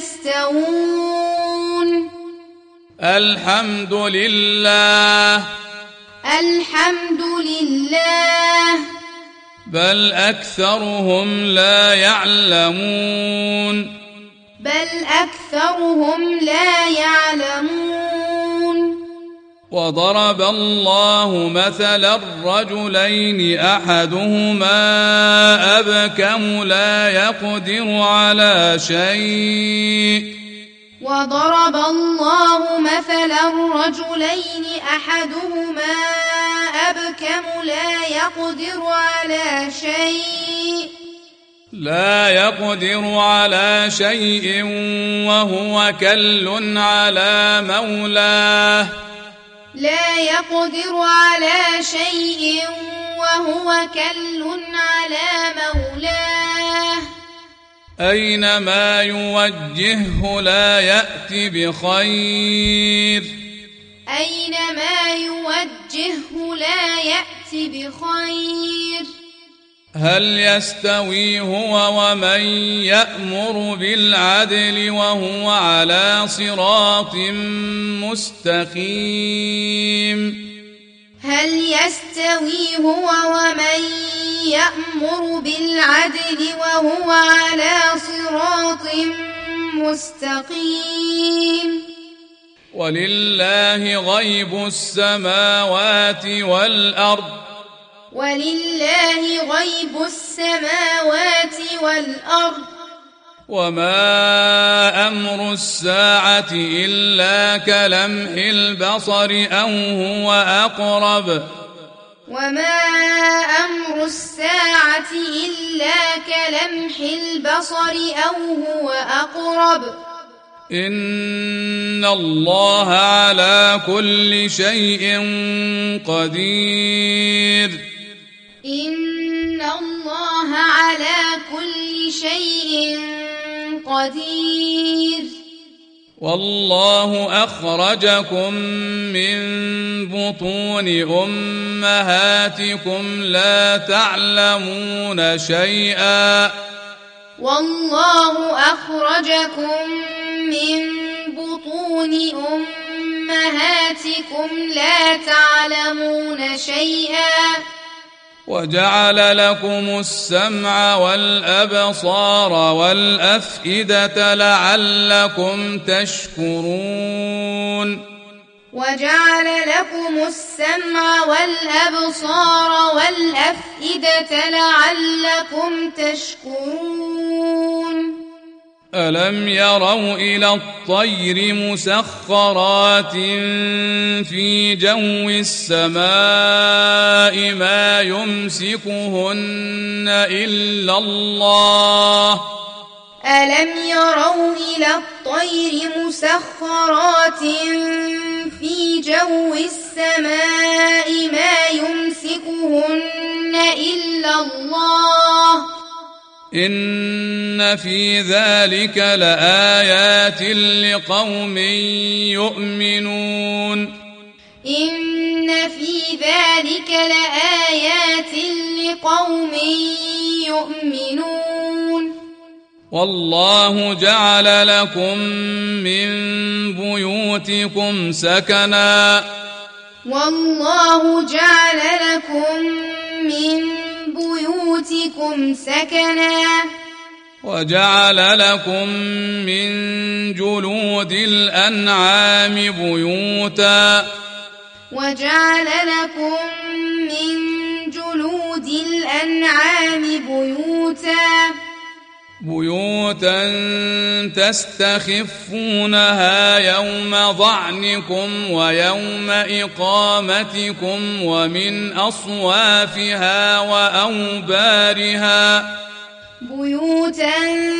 [SPEAKER 2] يستوون
[SPEAKER 1] الحمد لله
[SPEAKER 2] الحمد لله
[SPEAKER 1] بل أكثرهم لا يعلمون
[SPEAKER 2] بل أكثرهم لا يعلمون
[SPEAKER 1] وضرب الله مثلا رجلين أحدهما أبكم لا يقدر على شيء
[SPEAKER 2] وضرب الله مثلا رجلين أحدهما أبكم لا يقدر على شيء
[SPEAKER 1] لا يقدر على شيء وهو كل على مولاه
[SPEAKER 2] لا يقدر على شيء وهو كل على مولاه
[SPEAKER 1] أينما يوجهه لا يأتي بخير
[SPEAKER 2] أينما يوجهه لا يأتي بخير
[SPEAKER 1] هل يستوي هو ومن يأمر بالعدل وهو على صراط مستقيم
[SPEAKER 2] هل يستوي هو ومن يأمر بالعدل وهو على صراط مستقيم
[SPEAKER 1] ولله غيب السماوات والأرض
[SPEAKER 2] ولله غيب السماوات والأرض
[SPEAKER 1] وما أمر الساعة إلا كلمح البصر أو هو أقرب
[SPEAKER 2] وما أمر الساعة إلا كلمح البصر أو هو أقرب
[SPEAKER 1] إن الله على كل شيء قدير
[SPEAKER 2] إن الله على كل شيء قدير
[SPEAKER 1] والله أخرجكم من بطون أمهاتكم لا تعلمون شيئا
[SPEAKER 2] والله أخرجكم من بطون أمهاتكم لا تعلمون شيئا
[SPEAKER 1] وجعل لكم السمع والأبصار والأفئدة لعلكم تشكرون
[SPEAKER 2] وجعل لكم السمع والأبصار والأفئدة لعلكم تشكرون
[SPEAKER 1] ألم يروا إلى الطير مسخرات في جو السماء ما يمسكهن إلا الله
[SPEAKER 2] ألم يروا إلى الطير مسخرات في جو السماء ما يمسكهن إلا الله
[SPEAKER 1] إن في ذلك لآيات لقوم يؤمنون
[SPEAKER 2] إن في ذلك لآيات لقوم يؤمنون
[SPEAKER 1] والله جعل لكم من بيوتكم سكنا
[SPEAKER 2] والله جعل لكم من بيوتكم سكنا
[SPEAKER 1] وجعل لكم من جلود الأنعام بيوتا
[SPEAKER 2] وجعل لكم من جلود الأنعام بيوتا
[SPEAKER 1] بيوتا تستخفونها يوم ظعنكم ويوم إقامتكم ومن أصوافها وأوبارها
[SPEAKER 2] بيوتا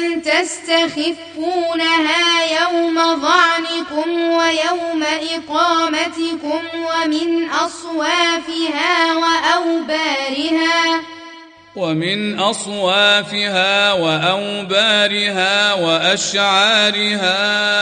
[SPEAKER 2] تستخفونها يوم ظعنكم ويوم إقامتكم ومن أصوافها وأوبارها
[SPEAKER 1] ومن أصوافها وأوبارها وأشعارها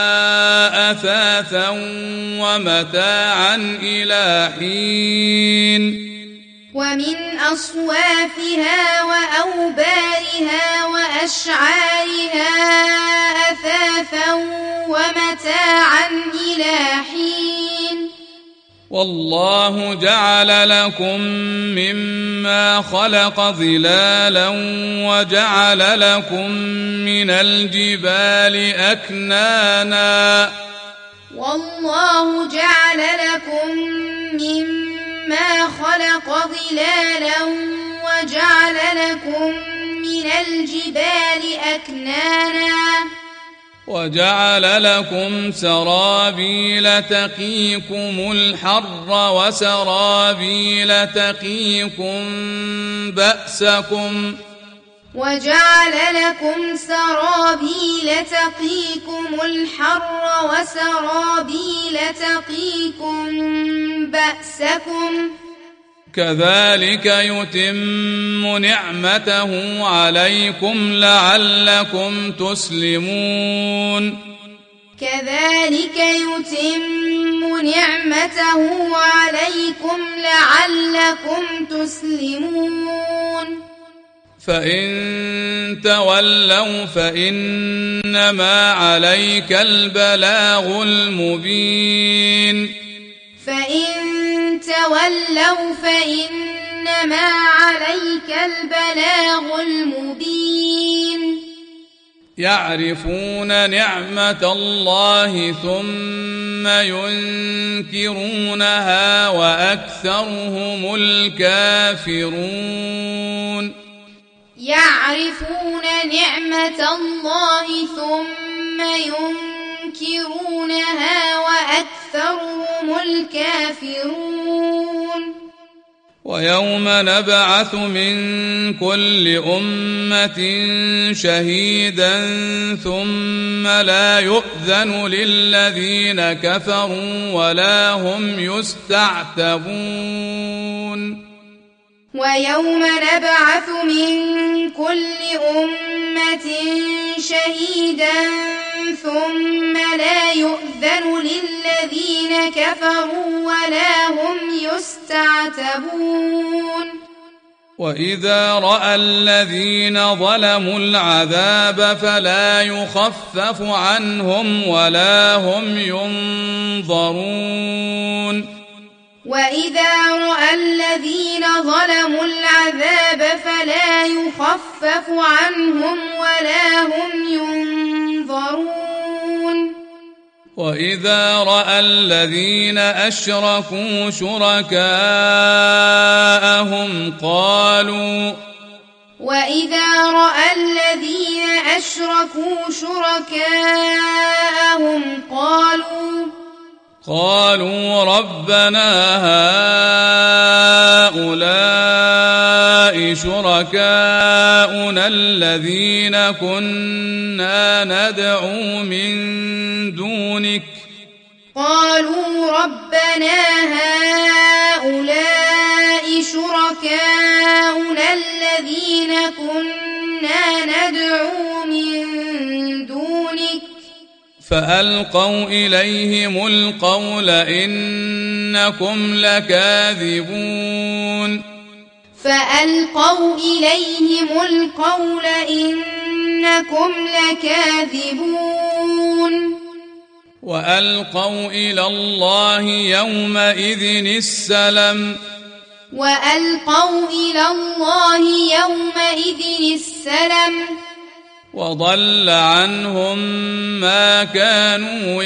[SPEAKER 1] أثاثا ومتاعا إلى حين
[SPEAKER 2] ومن أصوافها وأوبارها وأشعارها أثاثا ومتاعا إلى حين
[SPEAKER 1] والله جعل لكم مما خلق ظلالا وجعل لكم من الجبال أكنانا
[SPEAKER 2] والله جعل لكم مما خلق ظلالا وجعل لكم من الجبال أكنانا
[SPEAKER 1] وجعل لكم سرابيل تقيكم الحر وسرابيل تقيكم بأسكم
[SPEAKER 2] وجعل لكم سرابيل تقيكم الحر وسرابيل تقيكم بأسكم
[SPEAKER 1] كذلك يتم نعمته عليكم لعلكم تسلمون
[SPEAKER 2] كذلك يتم نعمته عليكم لعلكم تسلمون
[SPEAKER 1] فإن تولوا فإنما عليك البلاغ المبين
[SPEAKER 2] فإن تولوا فإنما عليك البلاغ المبين
[SPEAKER 1] يعرفون نعمة الله ثم ينكرونها وأكثرهم الكافرون
[SPEAKER 2] يعرفون نعمة الله ثم ينكرونها وأكثرهم الكافرون
[SPEAKER 1] ويوم نبعث من كل أمة شهيدا ثم لا يؤذن للذين كفروا ولا هم يستعتبون
[SPEAKER 2] ويوم نبعث من كل أمة شهيدا ثم لا يؤذن للذين كفروا ولا هم يستعتبون
[SPEAKER 1] وإذا رأى الذين ظلموا العذاب فلا يخفف عنهم ولا هم ينظرون
[SPEAKER 2] وإذا رأى الذين ظلموا العذاب فلا يخفف عنهم ولا هم ينظرون
[SPEAKER 1] وإذا رأى الذين أشركوا شركاءهم قالوا
[SPEAKER 2] وإذا رأى الذين أشركوا شركاءهم قالوا
[SPEAKER 1] قالوا ربنا هؤلاء شركاؤنا الذين كنا ندعو من دونك
[SPEAKER 2] قالوا ربنا هؤلاء شركاؤنا الذين كنا ندعو من دونك
[SPEAKER 1] فألقوا إليهم القول إنكم لكاذبون
[SPEAKER 2] فألقوا إليهم القول إنكم لكاذبون
[SPEAKER 1] وألقوا إلى الله يومئذ السلم
[SPEAKER 2] وألقوا إلى الله يومئذ السلم
[SPEAKER 1] وضل عنهم ما كانوا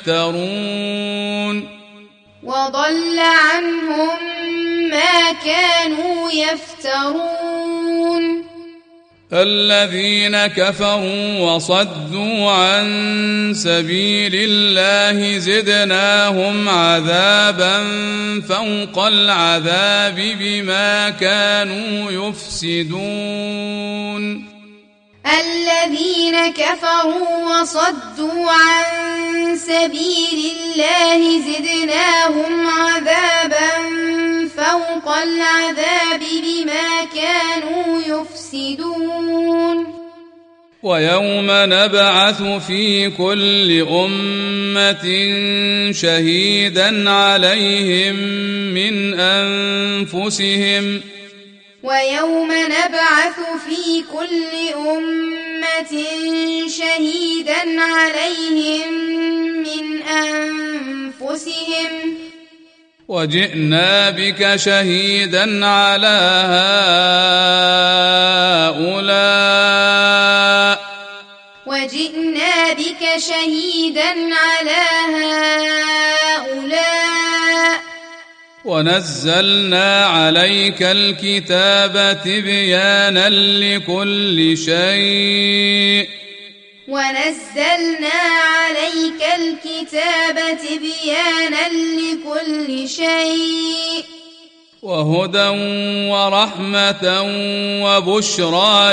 [SPEAKER 1] يفترون
[SPEAKER 2] وضل عنهم ما كانوا يفترون
[SPEAKER 1] الذين كفروا وصدوا عن سبيل الله زدناهم عذابا فوق العذاب بما كانوا يفسدون
[SPEAKER 2] الذين كفروا وصدوا عن سبيل الله زدناهم عذابا فوق العذاب بما كانوا يفسدون
[SPEAKER 1] ويوم نبعث في كل أمة شهيدا عليهم من أنفسهم
[SPEAKER 2] ويوم نبعث في كل أمة شهيدا عليهم من أنفسهم
[SPEAKER 1] وجئنا بك شهيدا على هؤلاء
[SPEAKER 2] وجئنا بك شهيدا على هؤلاء
[SPEAKER 1] ونزلنا عليك الكتاب تبيانا لكل شيء
[SPEAKER 2] ونزلنا عليك الكتاب تبيانا لكل شيء
[SPEAKER 1] وهدى ورحمة وبشرى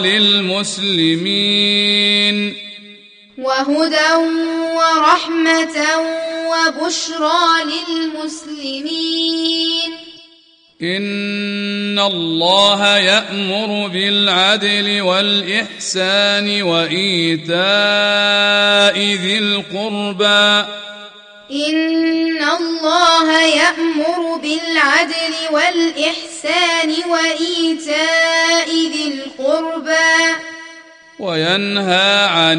[SPEAKER 1] للمسلمين
[SPEAKER 2] وهدى ورحمة وبشرى للمسلمين
[SPEAKER 1] إن الله يأمر بالعدل والإحسان وإيتاء ذي القربى
[SPEAKER 2] إن الله يأمر بالعدل والإحسان وإيتاء ذي القربى
[SPEAKER 1] وينهى عن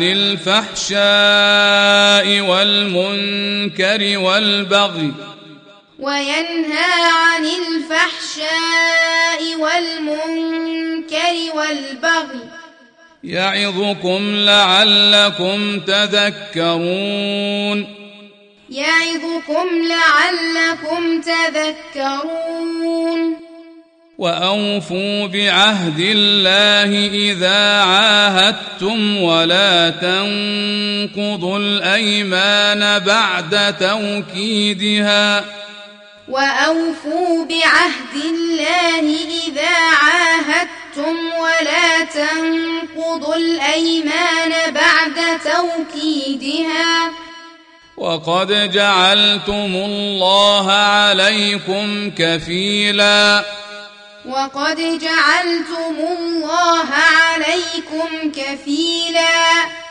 [SPEAKER 1] الفحشاء والمنكر والبغي
[SPEAKER 2] وينهى عن الفحشاء والمنكر والبغي
[SPEAKER 1] يعظكم لعلكم تذكرون
[SPEAKER 2] يعظكم لعلكم تذكرون
[SPEAKER 1] وأوفوا بعهد الله إذا عاهدتم ولا تنقضوا الأيمان بعد توكيدها
[SPEAKER 2] وأوفوا بعهد الله إذا عاهدتم ولا تنقضوا الأيمان بعد توكيدها
[SPEAKER 1] وقد جعلتم الله عليكم كفيلا
[SPEAKER 2] وقد جعلتم الله عليكم كفيلا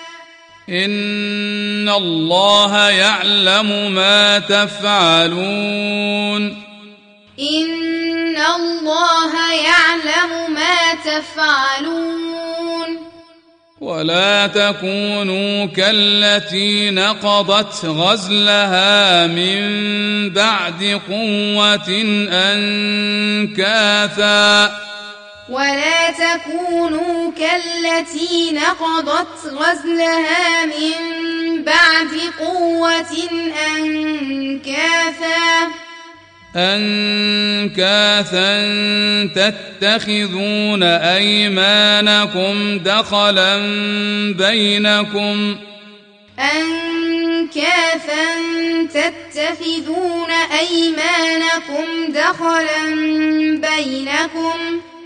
[SPEAKER 1] إن الله يعلم ما تفعلون
[SPEAKER 2] إن الله يعلم ما تفعلون
[SPEAKER 1] ولا تكونوا كالتي نقضت غزلها من بعد قوة أنكاثا
[SPEAKER 2] ولا تكونوا كالتي نقضت غزلها من بعد قوة أنكاثا
[SPEAKER 1] أنكاثا تتخذون أيمانكم دخلا بينكم
[SPEAKER 2] أنكاثا تتخذون أيمانكم دخلا بينكم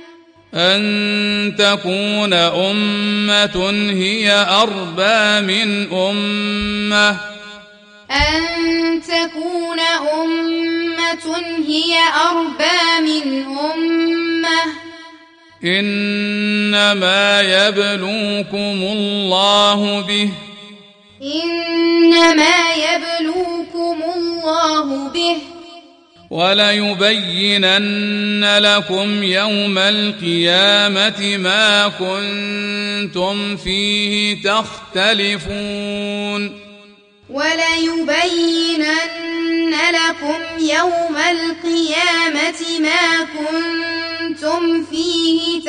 [SPEAKER 1] أن تكون أمة هي أربى من أمة
[SPEAKER 2] أن تكون أمة هي أربى من أمة
[SPEAKER 1] إنما يبلوكم الله به
[SPEAKER 2] إنما يبلوكم الله به
[SPEAKER 1] وليبينن لكم يوم القيامة ما كنتم فيه تختلفون
[SPEAKER 2] وليبينن لكم يوم القيامة ما كنتم فيه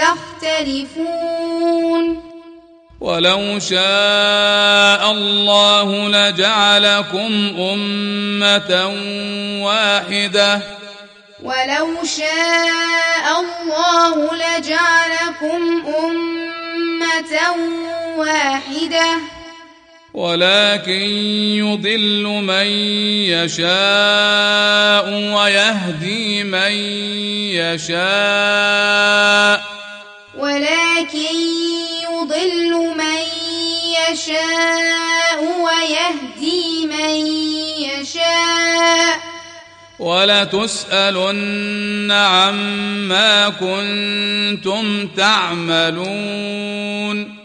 [SPEAKER 2] تختلفون
[SPEAKER 1] ولو شاء الله لجعلكم أمة واحدة
[SPEAKER 2] ولو شاء الله لجعلكم أمة واحدة
[SPEAKER 1] ولكن يضل من يشاء ويهدي من يشاء
[SPEAKER 2] ولكن يضل من يشاء ويهدي من يشاء
[SPEAKER 1] ولتسألن عما كنتم تعملون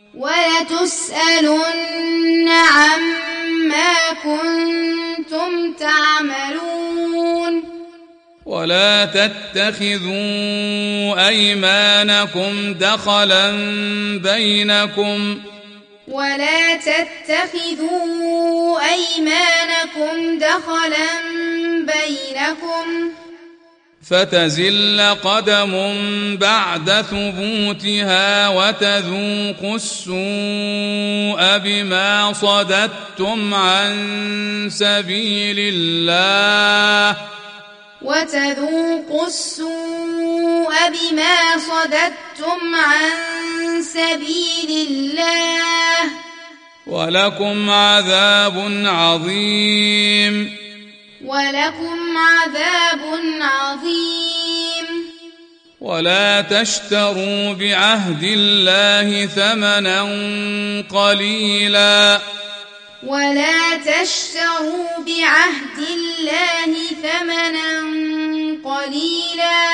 [SPEAKER 2] ولتسألن عما كنتم تعملون
[SPEAKER 1] ولا تتخذوا أيمانكم دخلا بينكم
[SPEAKER 2] ولا تتخذوا أيمانكم دخلا بينكم
[SPEAKER 1] فتزل قدم بعد ثبوتها وتذوقوا السوء بما صددتم عن سبيل الله
[SPEAKER 2] وتذوقوا السوء بما صددتم عن سبيل الله
[SPEAKER 1] ولكم عذاب عظيم
[SPEAKER 2] ولكم عذاب عظيم
[SPEAKER 1] ولا تشتروا بعهد الله ثمنا قليلا
[SPEAKER 2] ولا تشتروا بعهد الله ثمنا قليلا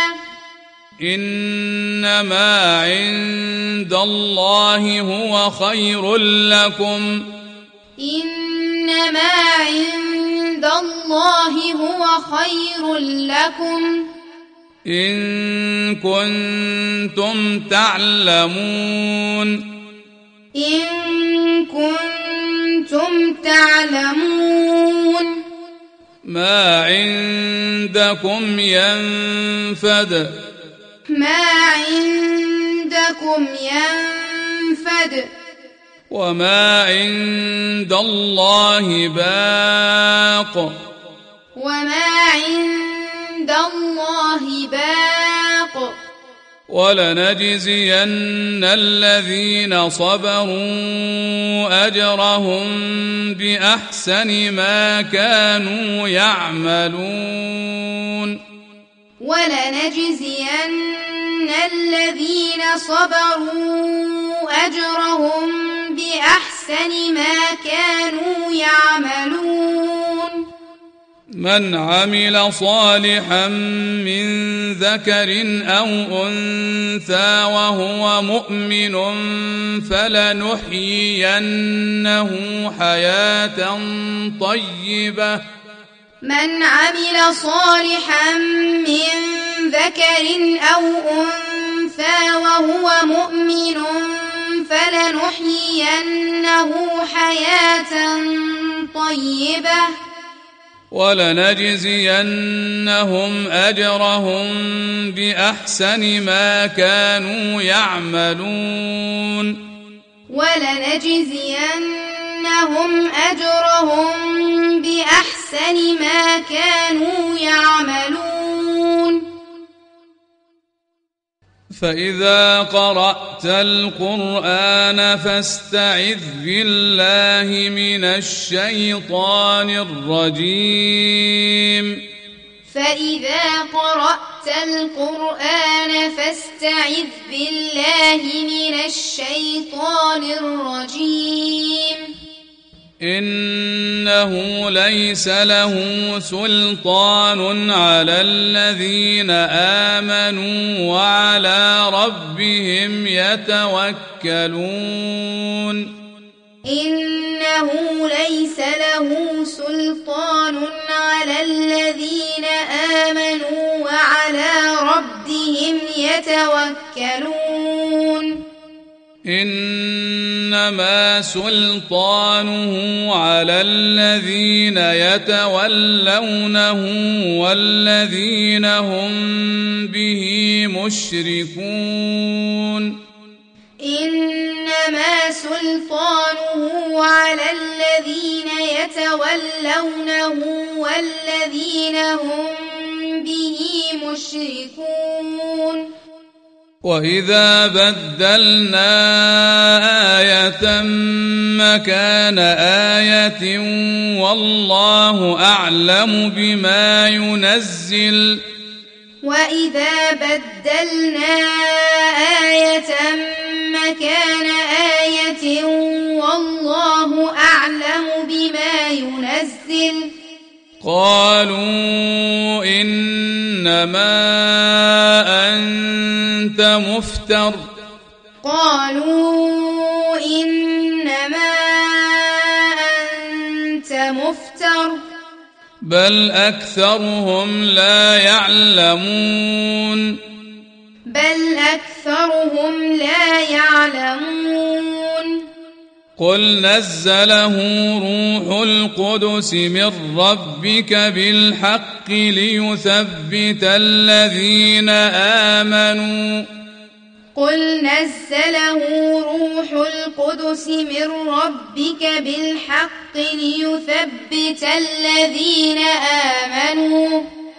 [SPEAKER 1] إنما عند الله هو خير لكم
[SPEAKER 2] إنما عند الله هو خير لكم
[SPEAKER 1] إن كنتم تعلمون
[SPEAKER 2] إن كنتم تعلمون
[SPEAKER 1] ما عندكم ينفد
[SPEAKER 2] ما عندكم ينفد
[SPEAKER 1] وما عند الله باق
[SPEAKER 2] وما عند الله باق
[SPEAKER 1] ولنجزين الذين صبروا أجرهم بأحسن ما كانوا يعملون
[SPEAKER 2] ولنجزين الذين صبروا أجرهم بأحسن ما كانوا يعملون
[SPEAKER 1] من عمل صالحا من ذكر أو أنثى وهو مؤمن فلنحيينه حياة طيبة
[SPEAKER 2] من عمل صالحا من ذكر أو أنثى وهو مؤمن فلنحيينه حياة طيبة
[SPEAKER 1] ولنجزينهم أجرهم بأحسن ما كانوا يعملون
[SPEAKER 2] ولنجزينهم أجرهم بأحسن ما كانوا يعملون
[SPEAKER 1] فإذا قرأت القرآن فاستعذ بالله من الشيطان الرجيم
[SPEAKER 2] فإذا قرأت القرآن فاستعذ بالله من الشيطان الرجيم
[SPEAKER 1] إنه ليس له سلطان على الذين آمنوا وعلى ربهم يتوكلون
[SPEAKER 2] إنه ليس له سلطان على الذين آمنوا وعلى ربهم يتوكلون
[SPEAKER 1] إنما سلطانه على الذين يتولونه والذين هم به مشركون
[SPEAKER 2] إنما سلطانه على الذين يتولونه والذين هم به مشركون
[SPEAKER 1] وإذا بدلنا آية مكان آية والله أعلم بما ينزل
[SPEAKER 2] وإذا بدلنا آية مكان آية والله أعلم بما ينزل
[SPEAKER 1] قالوا إنما أنت مفتر
[SPEAKER 2] قالوا إنما أنت مفتر
[SPEAKER 1] بل أكثرهم لا يعلمون
[SPEAKER 2] بل أكثرهم لا يعلمون
[SPEAKER 1] قل نزله روح القدس من ربك بالحق ليثبت الذين آمنوا
[SPEAKER 2] قل نزله روح القدس من ربك بالحق ليثبت الذين آمنوا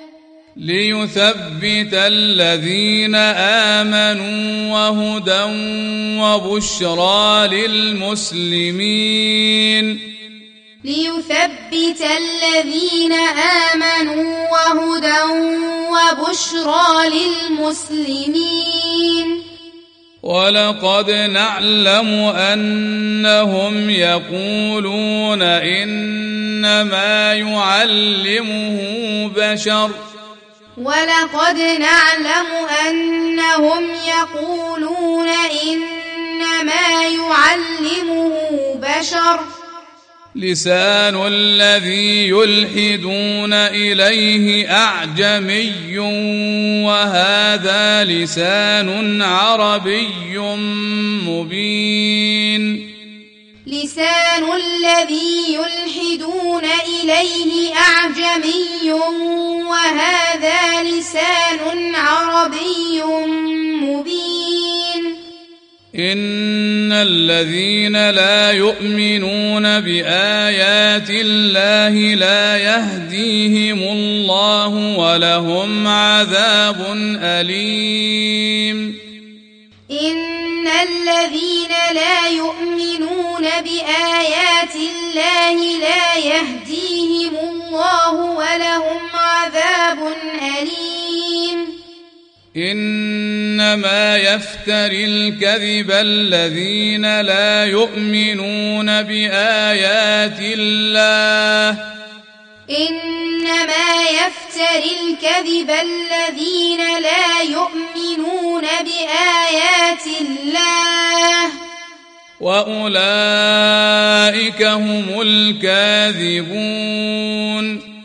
[SPEAKER 1] ليثبت الذين آمنوا وهدى وبشرى للمسلمين
[SPEAKER 2] ليثبت الذين آمنوا وهدى وبشرى للمسلمين
[SPEAKER 1] ولقد نعلم أنهم يقولون إنما يعلمه بشر
[SPEAKER 2] ولقد نعلم أنهم يقولون إنما يعلمه بشر
[SPEAKER 1] لسان الذي يلحدون إليه أعجمي وهذا لسان عربي مبين
[SPEAKER 2] لسان الذي يلحدون إليه أعجمي وهذا لسان عربي مبين
[SPEAKER 1] إن الذين لا يؤمنون بآيات الله لا يهديهم الله ولهم عذاب أليم
[SPEAKER 2] إن الذين لا يؤمنون بآيات الله لا يهديهم الله ولهم عذاب أليم
[SPEAKER 1] إنما يفتري الكذب الذين لا يؤمنون بآيات الله
[SPEAKER 2] إنما يفتري الكذب الذين لا يؤمنون بآيات الله
[SPEAKER 1] وأولئك هم الكاذبون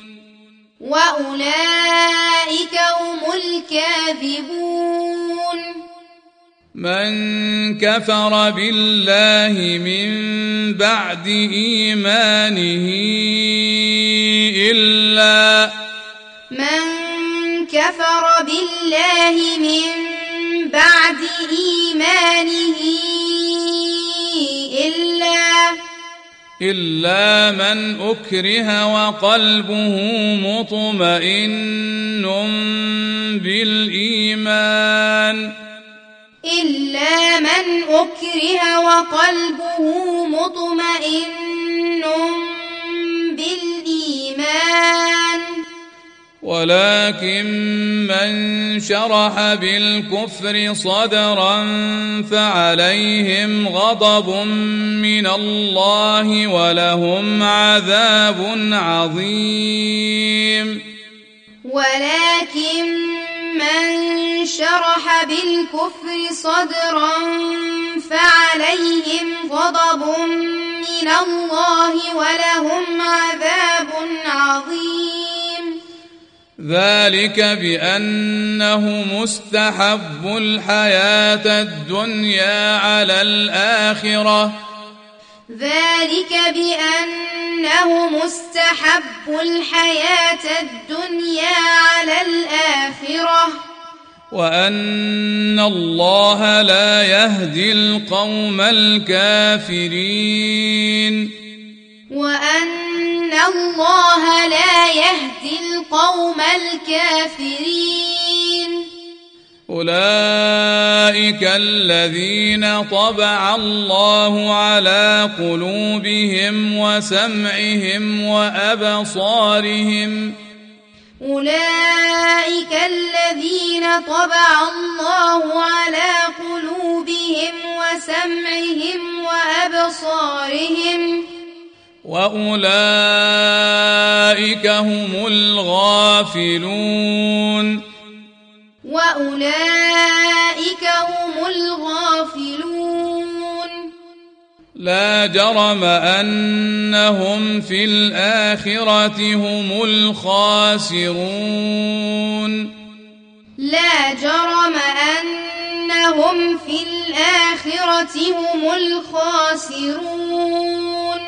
[SPEAKER 2] وأولئك هم الكاذبون
[SPEAKER 1] من كفر بالله من بعد إيمانه إلا
[SPEAKER 2] من كفر بالله من بعد إيمانه إلا
[SPEAKER 1] إلا من أكره وقلبه مطمئن بالإيمان
[SPEAKER 2] إلا من أكره وقلبه مطمئن بالإيمان
[SPEAKER 1] ولكن من شرح بالكفر صدرا فعليهم غضب من الله ولهم عذاب عظيم
[SPEAKER 2] ولكن من شرح بالكفر صدرا فعليهم غضب من الله ولهم عذاب عظيم
[SPEAKER 1] ذلك بأنه مستحب الحياة الدنيا على الآخرة
[SPEAKER 2] ذلك بأنه مستحب الحياة الدنيا على الآخرة
[SPEAKER 1] وأن الله لا يهدي القوم الكافرين
[SPEAKER 2] وأن الله لا يهدي القوم الكافرين
[SPEAKER 1] أولئك الذين طبع الله على قلوبهم وسمعهم وأبصارهم
[SPEAKER 2] أولئك الذين طبع الله على قلوبهم وسمعهم وأبصارهم
[SPEAKER 1] وأولئك هم الغافلون
[SPEAKER 2] وأولئك هم الغافلون
[SPEAKER 1] لا جرم أنهم في الآخرة هم الخاسرون
[SPEAKER 2] لا جرم أنهم في الآخرة هم الخاسرون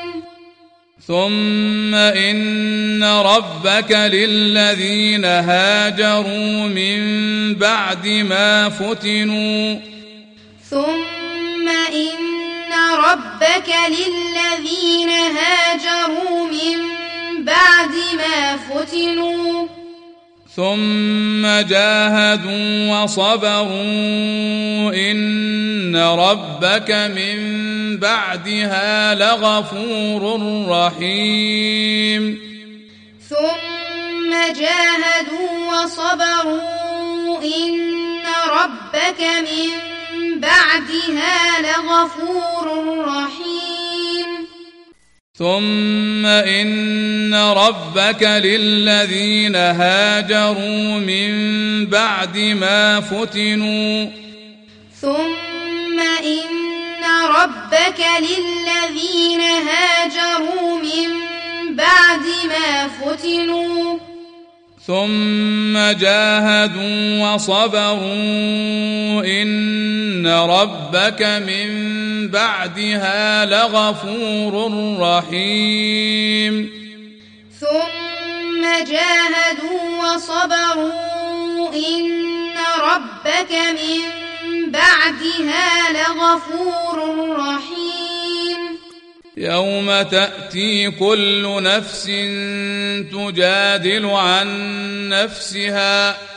[SPEAKER 1] ثم إن ربك للذين هاجروا من بعد ما فتنوا
[SPEAKER 2] ثم إن ربك للذين هاجروا من بعد ما فتنوا
[SPEAKER 1] ثم جاهدوا وصبروا إن ربك من بعدها لغفور رحيم
[SPEAKER 2] ثم جاهدوا وصبروا إن ربك من بعدها لغفور رحيم
[SPEAKER 1] ثم إن ربك للذين هاجروا من بعد ما فتنوا
[SPEAKER 2] ثم إن ربك للذين هاجروا من بعد ما فتنوا
[SPEAKER 1] ثم جاهدوا وصبروا إن ربك من بعدها لغفور رحيم
[SPEAKER 2] ثم جاهدوا وصبروا إن ربك من بعدها لغفور رحيم
[SPEAKER 1] يوم تأتي كل نفس تجادل عن نفسها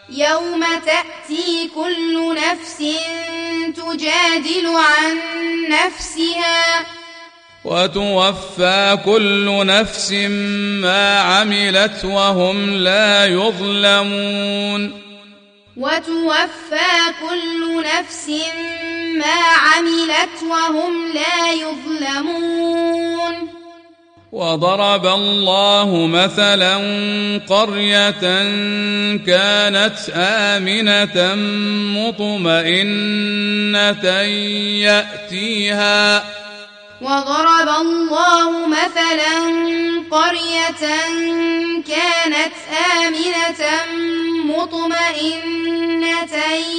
[SPEAKER 2] يوم تأتي كل نفس تجادل عن نفسها
[SPEAKER 1] وتوفى كل نفس ما عملت وهم لا يظلمون
[SPEAKER 2] وتوفى كل نفس ما عملت وهم لا يظلمون
[SPEAKER 1] وضرب الله مثلا قرية كانت آمنة مطمئنة يأتيها
[SPEAKER 2] وضرب الله مثلا قرية كانت آمنة مطمئنة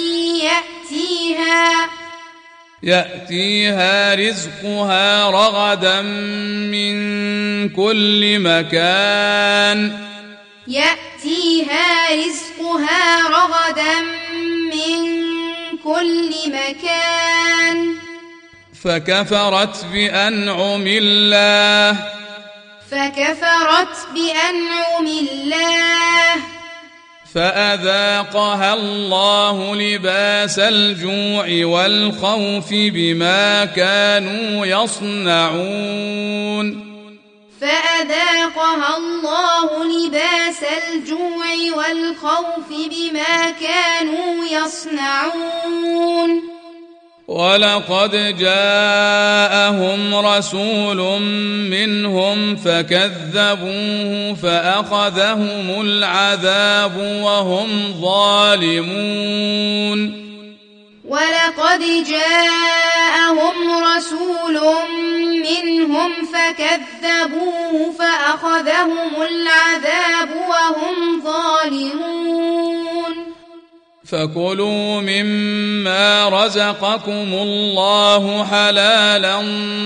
[SPEAKER 2] يأتيها
[SPEAKER 1] يأتيها رزقها رغدا من كل مكان
[SPEAKER 2] يأتيها رزقها رغدا من كل مكان
[SPEAKER 1] فكفرت بأنعم الله
[SPEAKER 2] فكفرت بأنعم الله
[SPEAKER 1] فأذاقها الله لباس الجوع والخوف بما كانوا يصنعون
[SPEAKER 2] فأذاقها الله لباس الجوع والخوف بما كانوا يصنعون
[SPEAKER 1] ولقد جاءهم رسول منهم فكذبوه فأخذهم العذاب وهم ظالمون
[SPEAKER 2] ولقد جاءهم رسول منهم فكذبوه فأخذهم العذاب وهم ظالمون
[SPEAKER 1] فكلوا مما رزقكم الله حلالا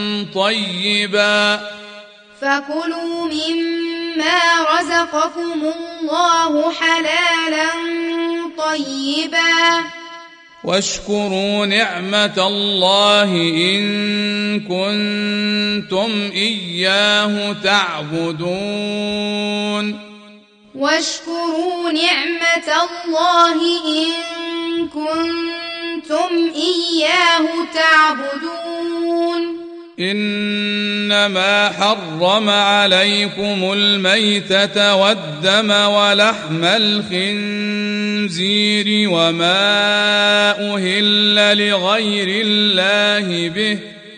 [SPEAKER 1] طيبا
[SPEAKER 2] فكلوا مما رزقكم الله حلالا طيبا
[SPEAKER 1] واشكروا نعمة الله إن كنتم إياه تعبدون
[SPEAKER 2] واشكروا نعمة الله إن كنتم إياه تعبدون
[SPEAKER 1] إنما حرم عليكم الميتة والدم ولحم الخنزير وما أهل لغير الله به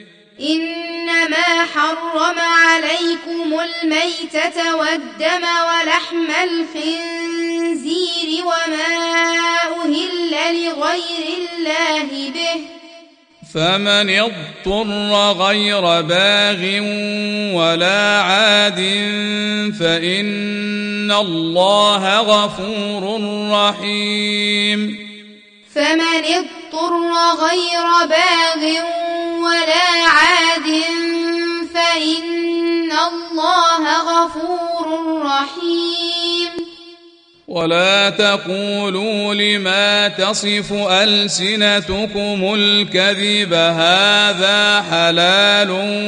[SPEAKER 2] إنما حرم عليكم الميتة والدم ولحم الخنزير وما أهل لغير الله به
[SPEAKER 1] فمن اضطر غير باغ ولا عاد فإن الله غفور رحيم
[SPEAKER 2] فمن اضطر غير باغ ولا عاد فإن الله غفور رحيم
[SPEAKER 1] ولا تقولوا لما تصف ألسنتكم الكذب هذا حلال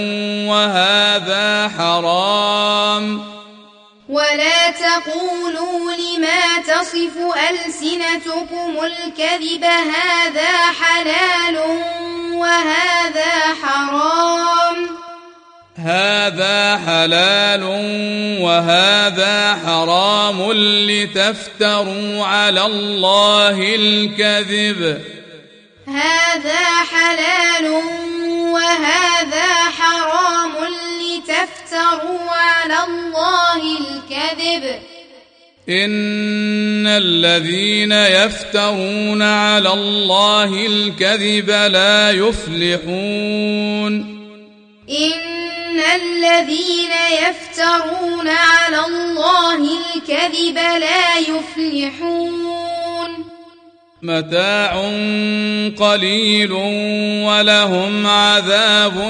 [SPEAKER 1] وهذا حرام
[SPEAKER 2] ولا تقولوا لما تصف ألسنتكم الكذب هذا حلال وهذا حرام
[SPEAKER 1] هذا حلال وهذا حرام لتفتروا على الله الكذب
[SPEAKER 2] هذا حلال وهذا حرام لتفتروا على الله الكذب
[SPEAKER 1] إن الذين يفترون على الله الكذب لا يفلحون
[SPEAKER 2] إن الذين يفترون على الله الكذب لا يفلحون
[SPEAKER 1] متاع قليل ولهم عذاب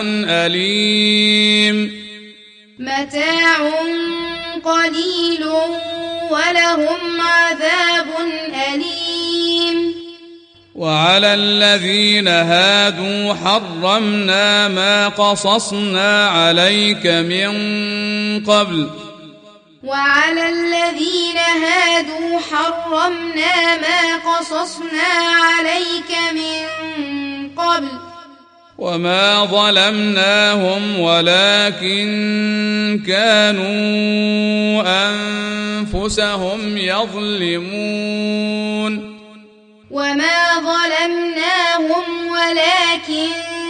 [SPEAKER 1] أليم
[SPEAKER 2] متاع قليل ولهم عذاب أليم
[SPEAKER 1] وعلى الذين هادوا حرمنا ما قصصنا عليك من قبل
[SPEAKER 2] وعلى الذين هادوا حرمنا ما قصصنا عليك من قبل
[SPEAKER 1] وما ظلمناهم ولكن كانوا أنفسهم يظلمون
[SPEAKER 2] وما ظلمناهم ولكن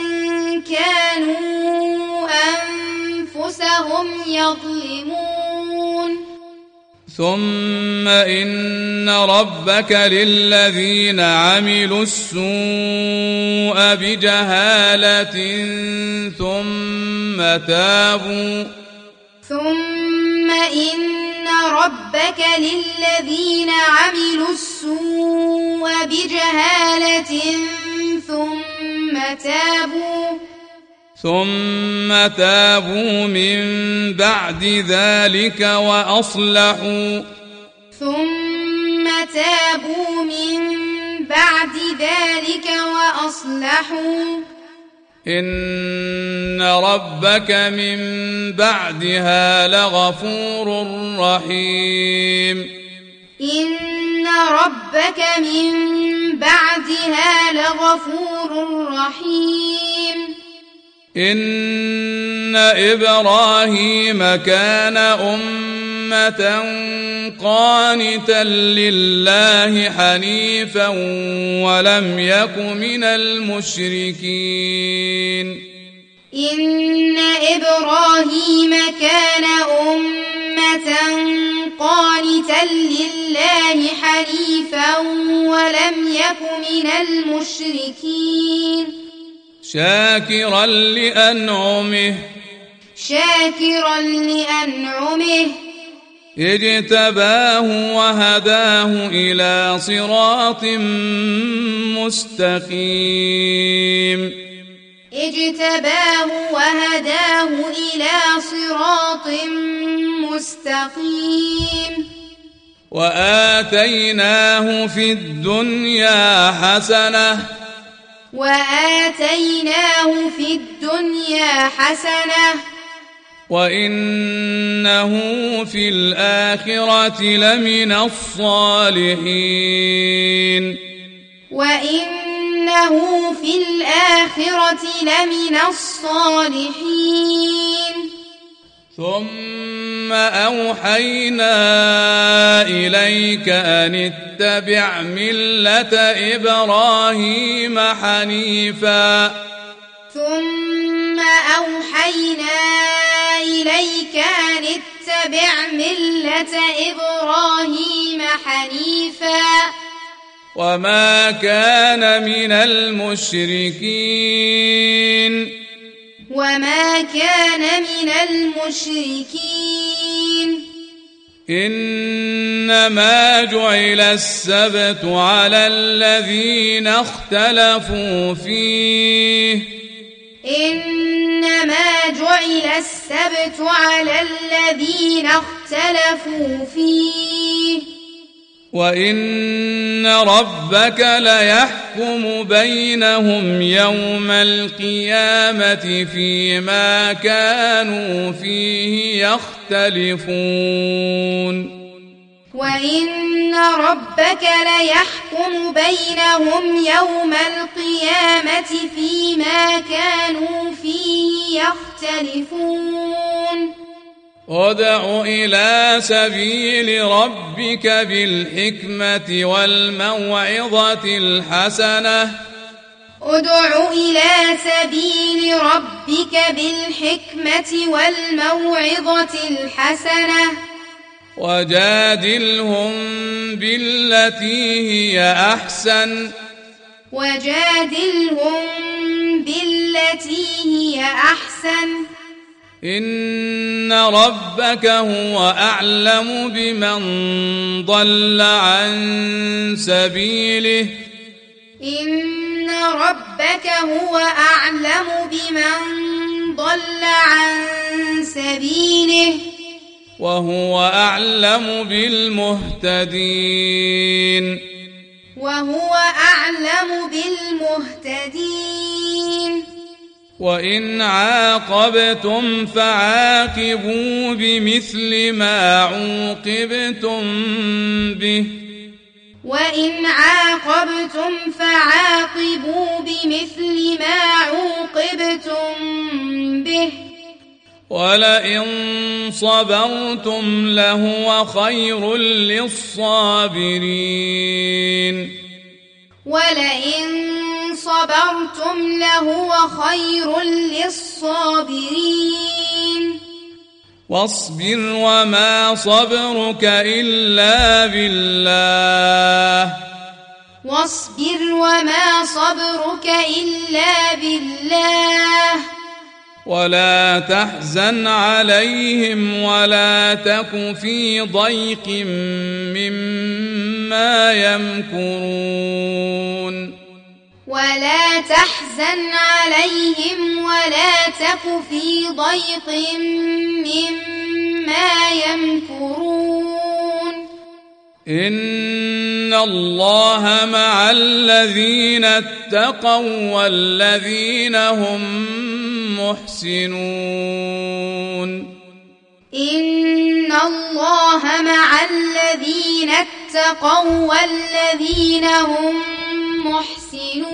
[SPEAKER 2] كانوا أنفسهم يظلمون
[SPEAKER 1] ثم إن ربك للذين عملوا السوء بجهالة ثم تابوا
[SPEAKER 2] ثم إن ربك للذين عملوا السوء بجهالة ثم تابوا
[SPEAKER 1] ثم تابوا من بعد ذلك وأصلحوا
[SPEAKER 2] ثم تابوا من بعد ذلك وأصلحوا
[SPEAKER 1] إن ربك من بعدها لغفور رحيم
[SPEAKER 2] إن ربك من بعدها لغفور رحيم
[SPEAKER 1] إن إبراهيم كان أمة قانتا لله حنيفا ولم يك من المشركين
[SPEAKER 2] إن إبراهيم كان أمة قانتا لله حنيفا ولم يك من المشركين
[SPEAKER 1] شاكرا لأنعمه
[SPEAKER 2] شاكرا لأنعمه
[SPEAKER 1] اجتباه وهداه إلى صراط مستقيم
[SPEAKER 2] اجتباه وهداه إلى صراط مستقيم
[SPEAKER 1] وآتيناه في الدنيا حسنة
[SPEAKER 2] وآتيناه في الدنيا حسنة
[SPEAKER 1] وإنه في الآخرة لمن الصالحين
[SPEAKER 2] وإنه في الآخرة لمن الصالحين
[SPEAKER 1] ثم أوحينا إليك أن اتبع ملة إبراهيم حنيفا
[SPEAKER 2] ثم أوحينا إليك أن اتبع ملة إبراهيم حنيفا
[SPEAKER 1] وما كان من المشركين
[SPEAKER 2] وما كان من المشركين
[SPEAKER 1] إنما جعل السبت على الذين اختلفوا فيه
[SPEAKER 2] إنما جعل السبت على الذين اختلفوا فيه
[SPEAKER 1] وإن ربك ليحكم بينهم يوم القيامة فيما كانوا فيه يختلفون
[SPEAKER 2] وإن ربك ليحكم بينهم يوم القيامة فيما كانوا فيه يختلفون
[SPEAKER 1] ادع إلى سبيل ربك بالحكمة والموعظة الحسنة
[SPEAKER 2] ادع إلى سبيل ربك بالحكمة والموعظة الحسنة
[SPEAKER 1] وجادلهم بالتي هي أحسن
[SPEAKER 2] وجادلهم بالتي هي أحسن
[SPEAKER 1] إن ربك هو أعلم بمن ضل عن سبيله
[SPEAKER 2] إن ربك هو أعلم بمن ضل عن سبيله
[SPEAKER 1] وهو أعلم بالمهتدين
[SPEAKER 2] وهو أعلم بالمهتدين
[SPEAKER 1] وإن عاقبتم فعاقبوا بمثل ما عوقبتم به
[SPEAKER 2] وإن عاقبتم فعاقبوا بمثل ما عوقبتم به
[SPEAKER 1] ولئن صبرتم لهو خير للصابرين
[SPEAKER 2] ولئن صبرتم لهو خير للصابرين
[SPEAKER 1] واصبر وما صبرك إلا بالله
[SPEAKER 2] واصبر وما صبرك إلا بالله
[SPEAKER 1] ولا تحزن عليهم ولا تك في ضيق مما يمكرون
[SPEAKER 2] ولا تحزن عليهم ولا تك في ضيق مما يمكرون
[SPEAKER 1] إن الله مع الذين اتقوا والذين هم محسنون
[SPEAKER 2] إن الله مع الذين اتقوا والذين هم محسنون